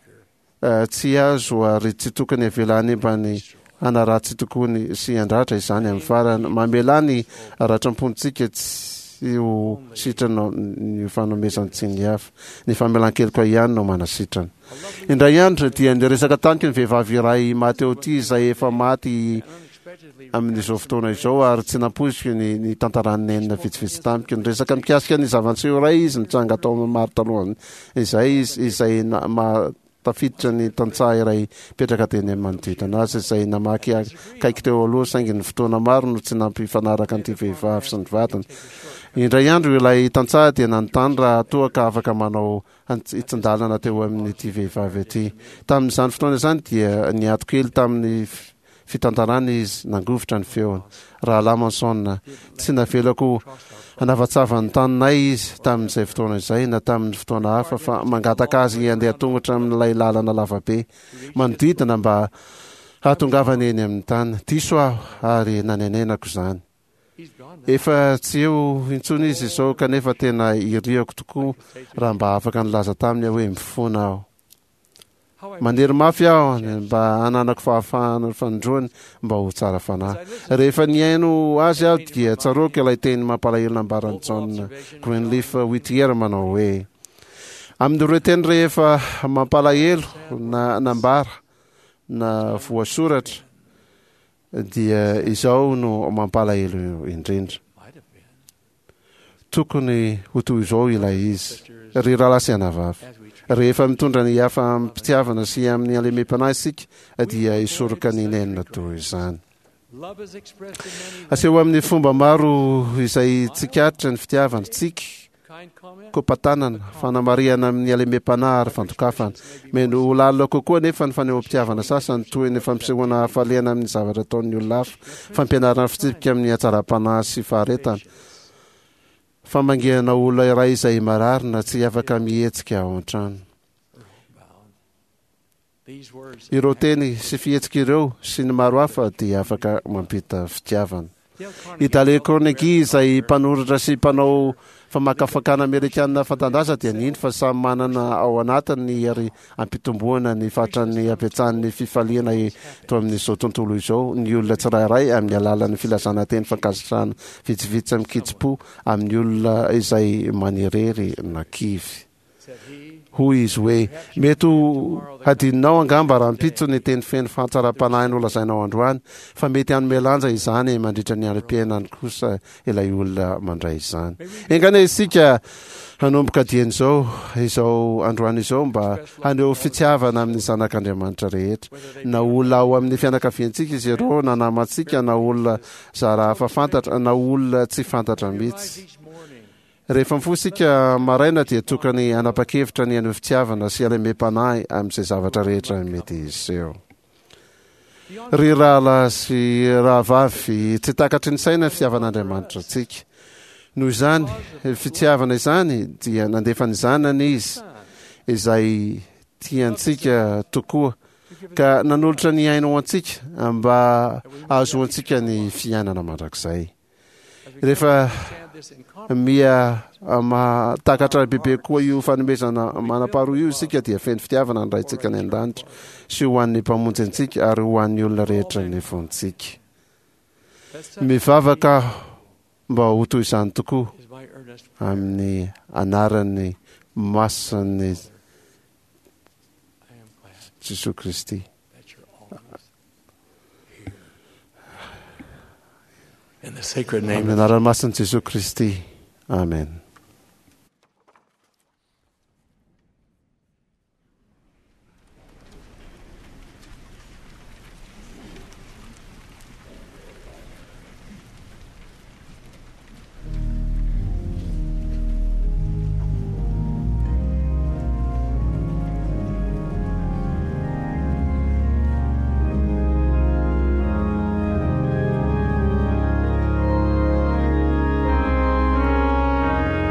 Tsy azo ary tsy tokony havelany mba ny anaratsy tokony sy andratra izany amin'ny farany. Mamela ny ratram-pontsika tsy io sitrana ny fanomezany tsy ny hafa. Ny famelan-keloka ihany no manasitrana. Indray andro dia niresaka taniky ny vehivavy iray maty eo ty izay efa maty amin'izao fotoana izao ary tsy nampoiziko ny, ny tantarany nenina vitsivitsy tamika. Niresaka mikasika ny zava-niseho iray izy nitranga tao maro talohany izay izy izay na, ma, tafiditra ny tantsaha iray petraka teny amin'ny manodidina azy izay namaky kaiky teo aloha saingy ny fotoana maro no tsy nampifanaraka an'ity vehivavy sy ny vatany. Indray andro ilay tantsaha dia nanontany raha toa ka afaka manao itsin-dalana teo amin'ity vehivavy ity. Tamin'izany fotoana izany dia niato kely tamin'ny fitantarana izy nangovitra ny feony. Raha Lamanson tsy navelako hanafatsava ny taninay izy tamin'izay fotoana izay na tamin'ny fotoana hafa fa mangataka azy andeha tongotra amin'ilay lalana lavabe manodidina mba hatongavany eny amin'ny tany. Diso aho ary nanenenako izany. Efa tsy eo intsony izy izao kanefa tena iriako tokoa raha mba afaka nilaza taminy hoe mifoana aho. Maniry mafy aho mba hananako fahafahana fanindroany mba ho tsara fanahy. Rehefa niaino azy aho dia tsaroako ilay teny mampalahelo nambaran'i John Greenleaf Whittier manao hoe amin'ireo teny rehefa mampalahelo na nambara na voasoratra dia izao no mampalahelo indrindra. Tokony ho toy izao ilay izy. Ry rahalahy sy anavavy, rehefa mitondra ny hafa mpitiavana sy amin'ny alemem-panahy isika dia isoroka ny nenina toy izany. Aseho amin'ny fomba maro izay tsikatra ny fitiavana tsika kopatanana, fanamariana amin'ny alemem-panahy ary fandokafana. Meno ho lalina kokoa nefa ny fanehoam-pitiavana sasany toy ny fampisehoana hafaliana amin'ny zavatra ataon'ny olona hafa, fampianarana fitsipika amin'ny hatsaram-panahy sy faharetana, famangehana olona iray izay mararina tsy afaka mihetsika ao an-trano. Ireo teny sy fihetsika ireo sy ny maro hafa dia afaka mampita fitiavana. I Dale Carnegie izay mpanoratra sy mpanao famakafakana Amerikanina fantandaza dia niny fa samy manana ao anatiny ary ampitomboana ny fatrany ampiatsan'ny fifaliana to amin'izao tontolo izao ny olona tsirairay amin'ny alalan'ny filazana teny fankasitrahana vitsivitsy amikitsy-po amin'ny olona izay manirery na kivy. Hoy izy hoe mety hadininao angamba raha mpitso ny teny feno fahatsara-panahy no lazainao androany fa mety hanome lanja izany mandritra ny alim-piainany kosa ilay olona mandray izany. Engany isika hanomboka dian'izao izao androany izao mba haneho fitiavana amin'ny zanak'Andriamanitra rehetra na olona ao amin'ny fianakaviantsika izy ireo na namantsika na olona zara hafa fantatra na olona tsy fantatra mihitsy. Rehefa mifosika maraina dia tokony anapa-kevitra ny an'io fitiavana sy alemem-panahy amin'izay zavatra rehetra mety iseho. Ry rala sy rahavavy tsy takatry ny saina ny fitiavan'Andriamanitra antsika. Noho izany fitiavana izany dia nandefa ny zanany izy izay tiantsika tokoa ka nanolotra ny aino antsika mba ahazoantsika ny fiainana mandrakizay. Rehefa mia matakatra bebe koa io fanomezana manam-paharoa io isika dia feno fitiavana ny raintsika ny an-danitra sy ho an'ny mpamonjy antsika ary ho an'ny olona rehetra ny fontsika. Mivavaka mba ho toy izany tokoa amin'ny anaran'ny masin'ny Jesosy Kristy. In the sacred name Amin'ny anaran'ny masin'i Jesosy Kristy. Amen. Thank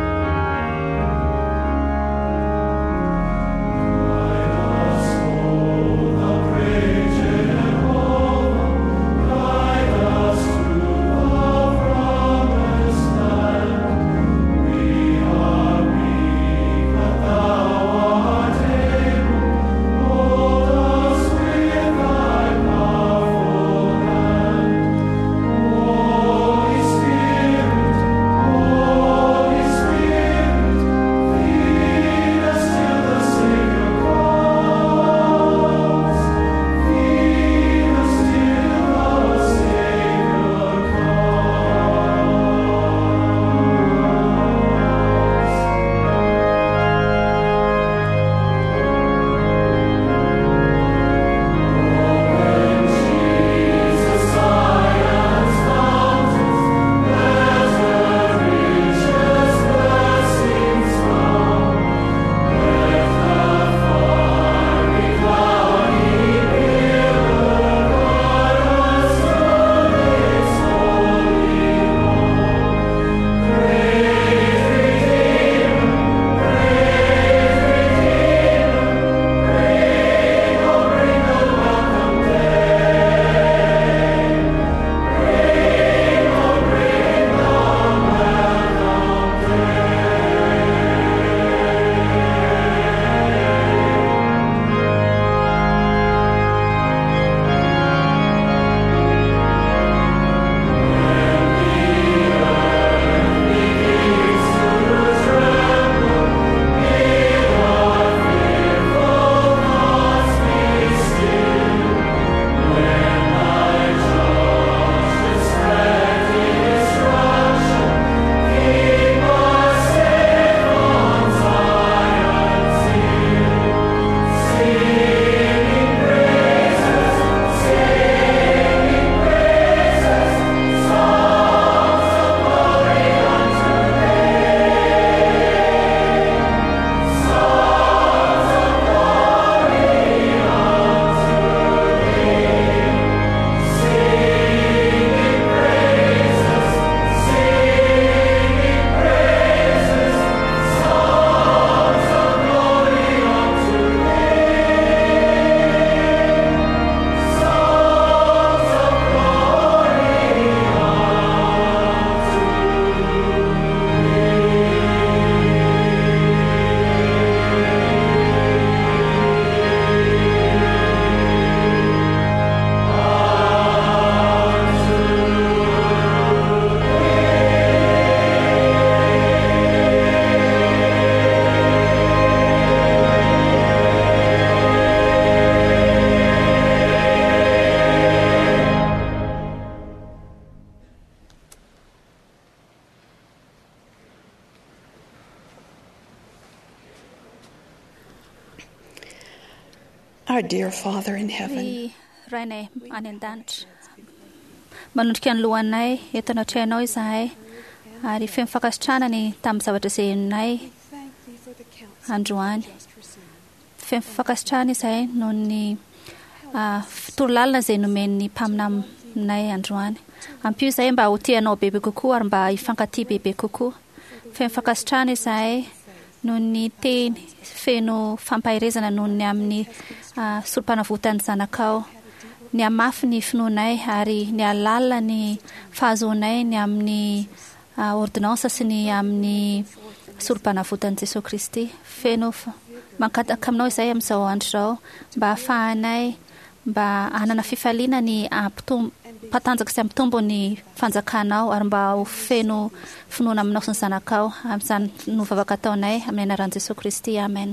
Our dear Father in heaven, Ry rainay any an-danitra. Manondrika ny lohanay eto anatrehanao izahay ary feno fakasitrahana tamin'ny zavatra izay henonay androany. Feno fakasitrahana izahay noho ny torolalina izay nomen'ny mpamina aminay androany. Ampio izahay mba ho tianao bebe kokoa ary mba hifankatia bebe kokoa. Feno fakasitrahana izahay noho ny teny feno fampahirezana noho ny amin'ny uh, solo-panavotany zanakao. Ny amafy ny finoanay ary ny alalina ny fahazoanay ny amin'ny uh, ordonnance sy ny amin'ny solo-panavotany Jesosy Kristy. Feno mankataka aminao izahay amin'izao andro izao mba hahafahanay mba hanana fifaliana ny mpatanjaka sy ampitombo ny fanjakanao ary mba ho feno finoana aminao sy ny zanakao amin'izany novavaka ataonay amin'ny anaran'i Jesosy Kristy. Amen.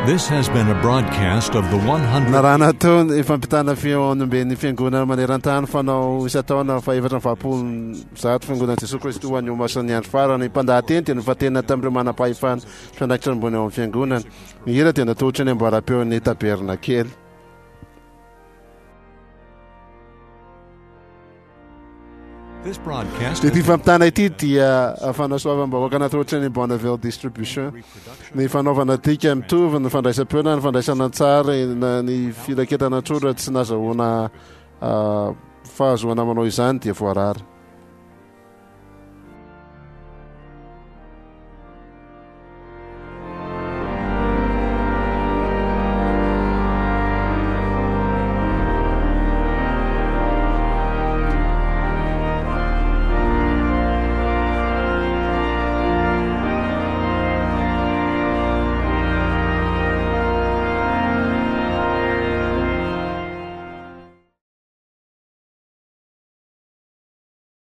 This has been a broadcast of the one hundred... Narana to ifampitana fiaonombe ny fiangonana maneran-tany fanao isataona fa efatra ny valopolo zato fiangonana Jesosy Kristy ho anio masan'ny andro farany mpandahateny tena fa tena tamin'ireo manam-pahefana fiandraikitra ambony ao amin'ny fiangonana ny hira tena tohatra ny amboara-peo ny taberna kely. This broadcast Ity fampitana ity dia fanasoavam-bahoaka anaty ohatry ny Bonneville Distribution. Ny fanaovana tika mitovy ny fandraisam-peo na ny fandraisana tsara na ny firaketana tsotra tsy nazahoana fahazoana manao izany dia voarara.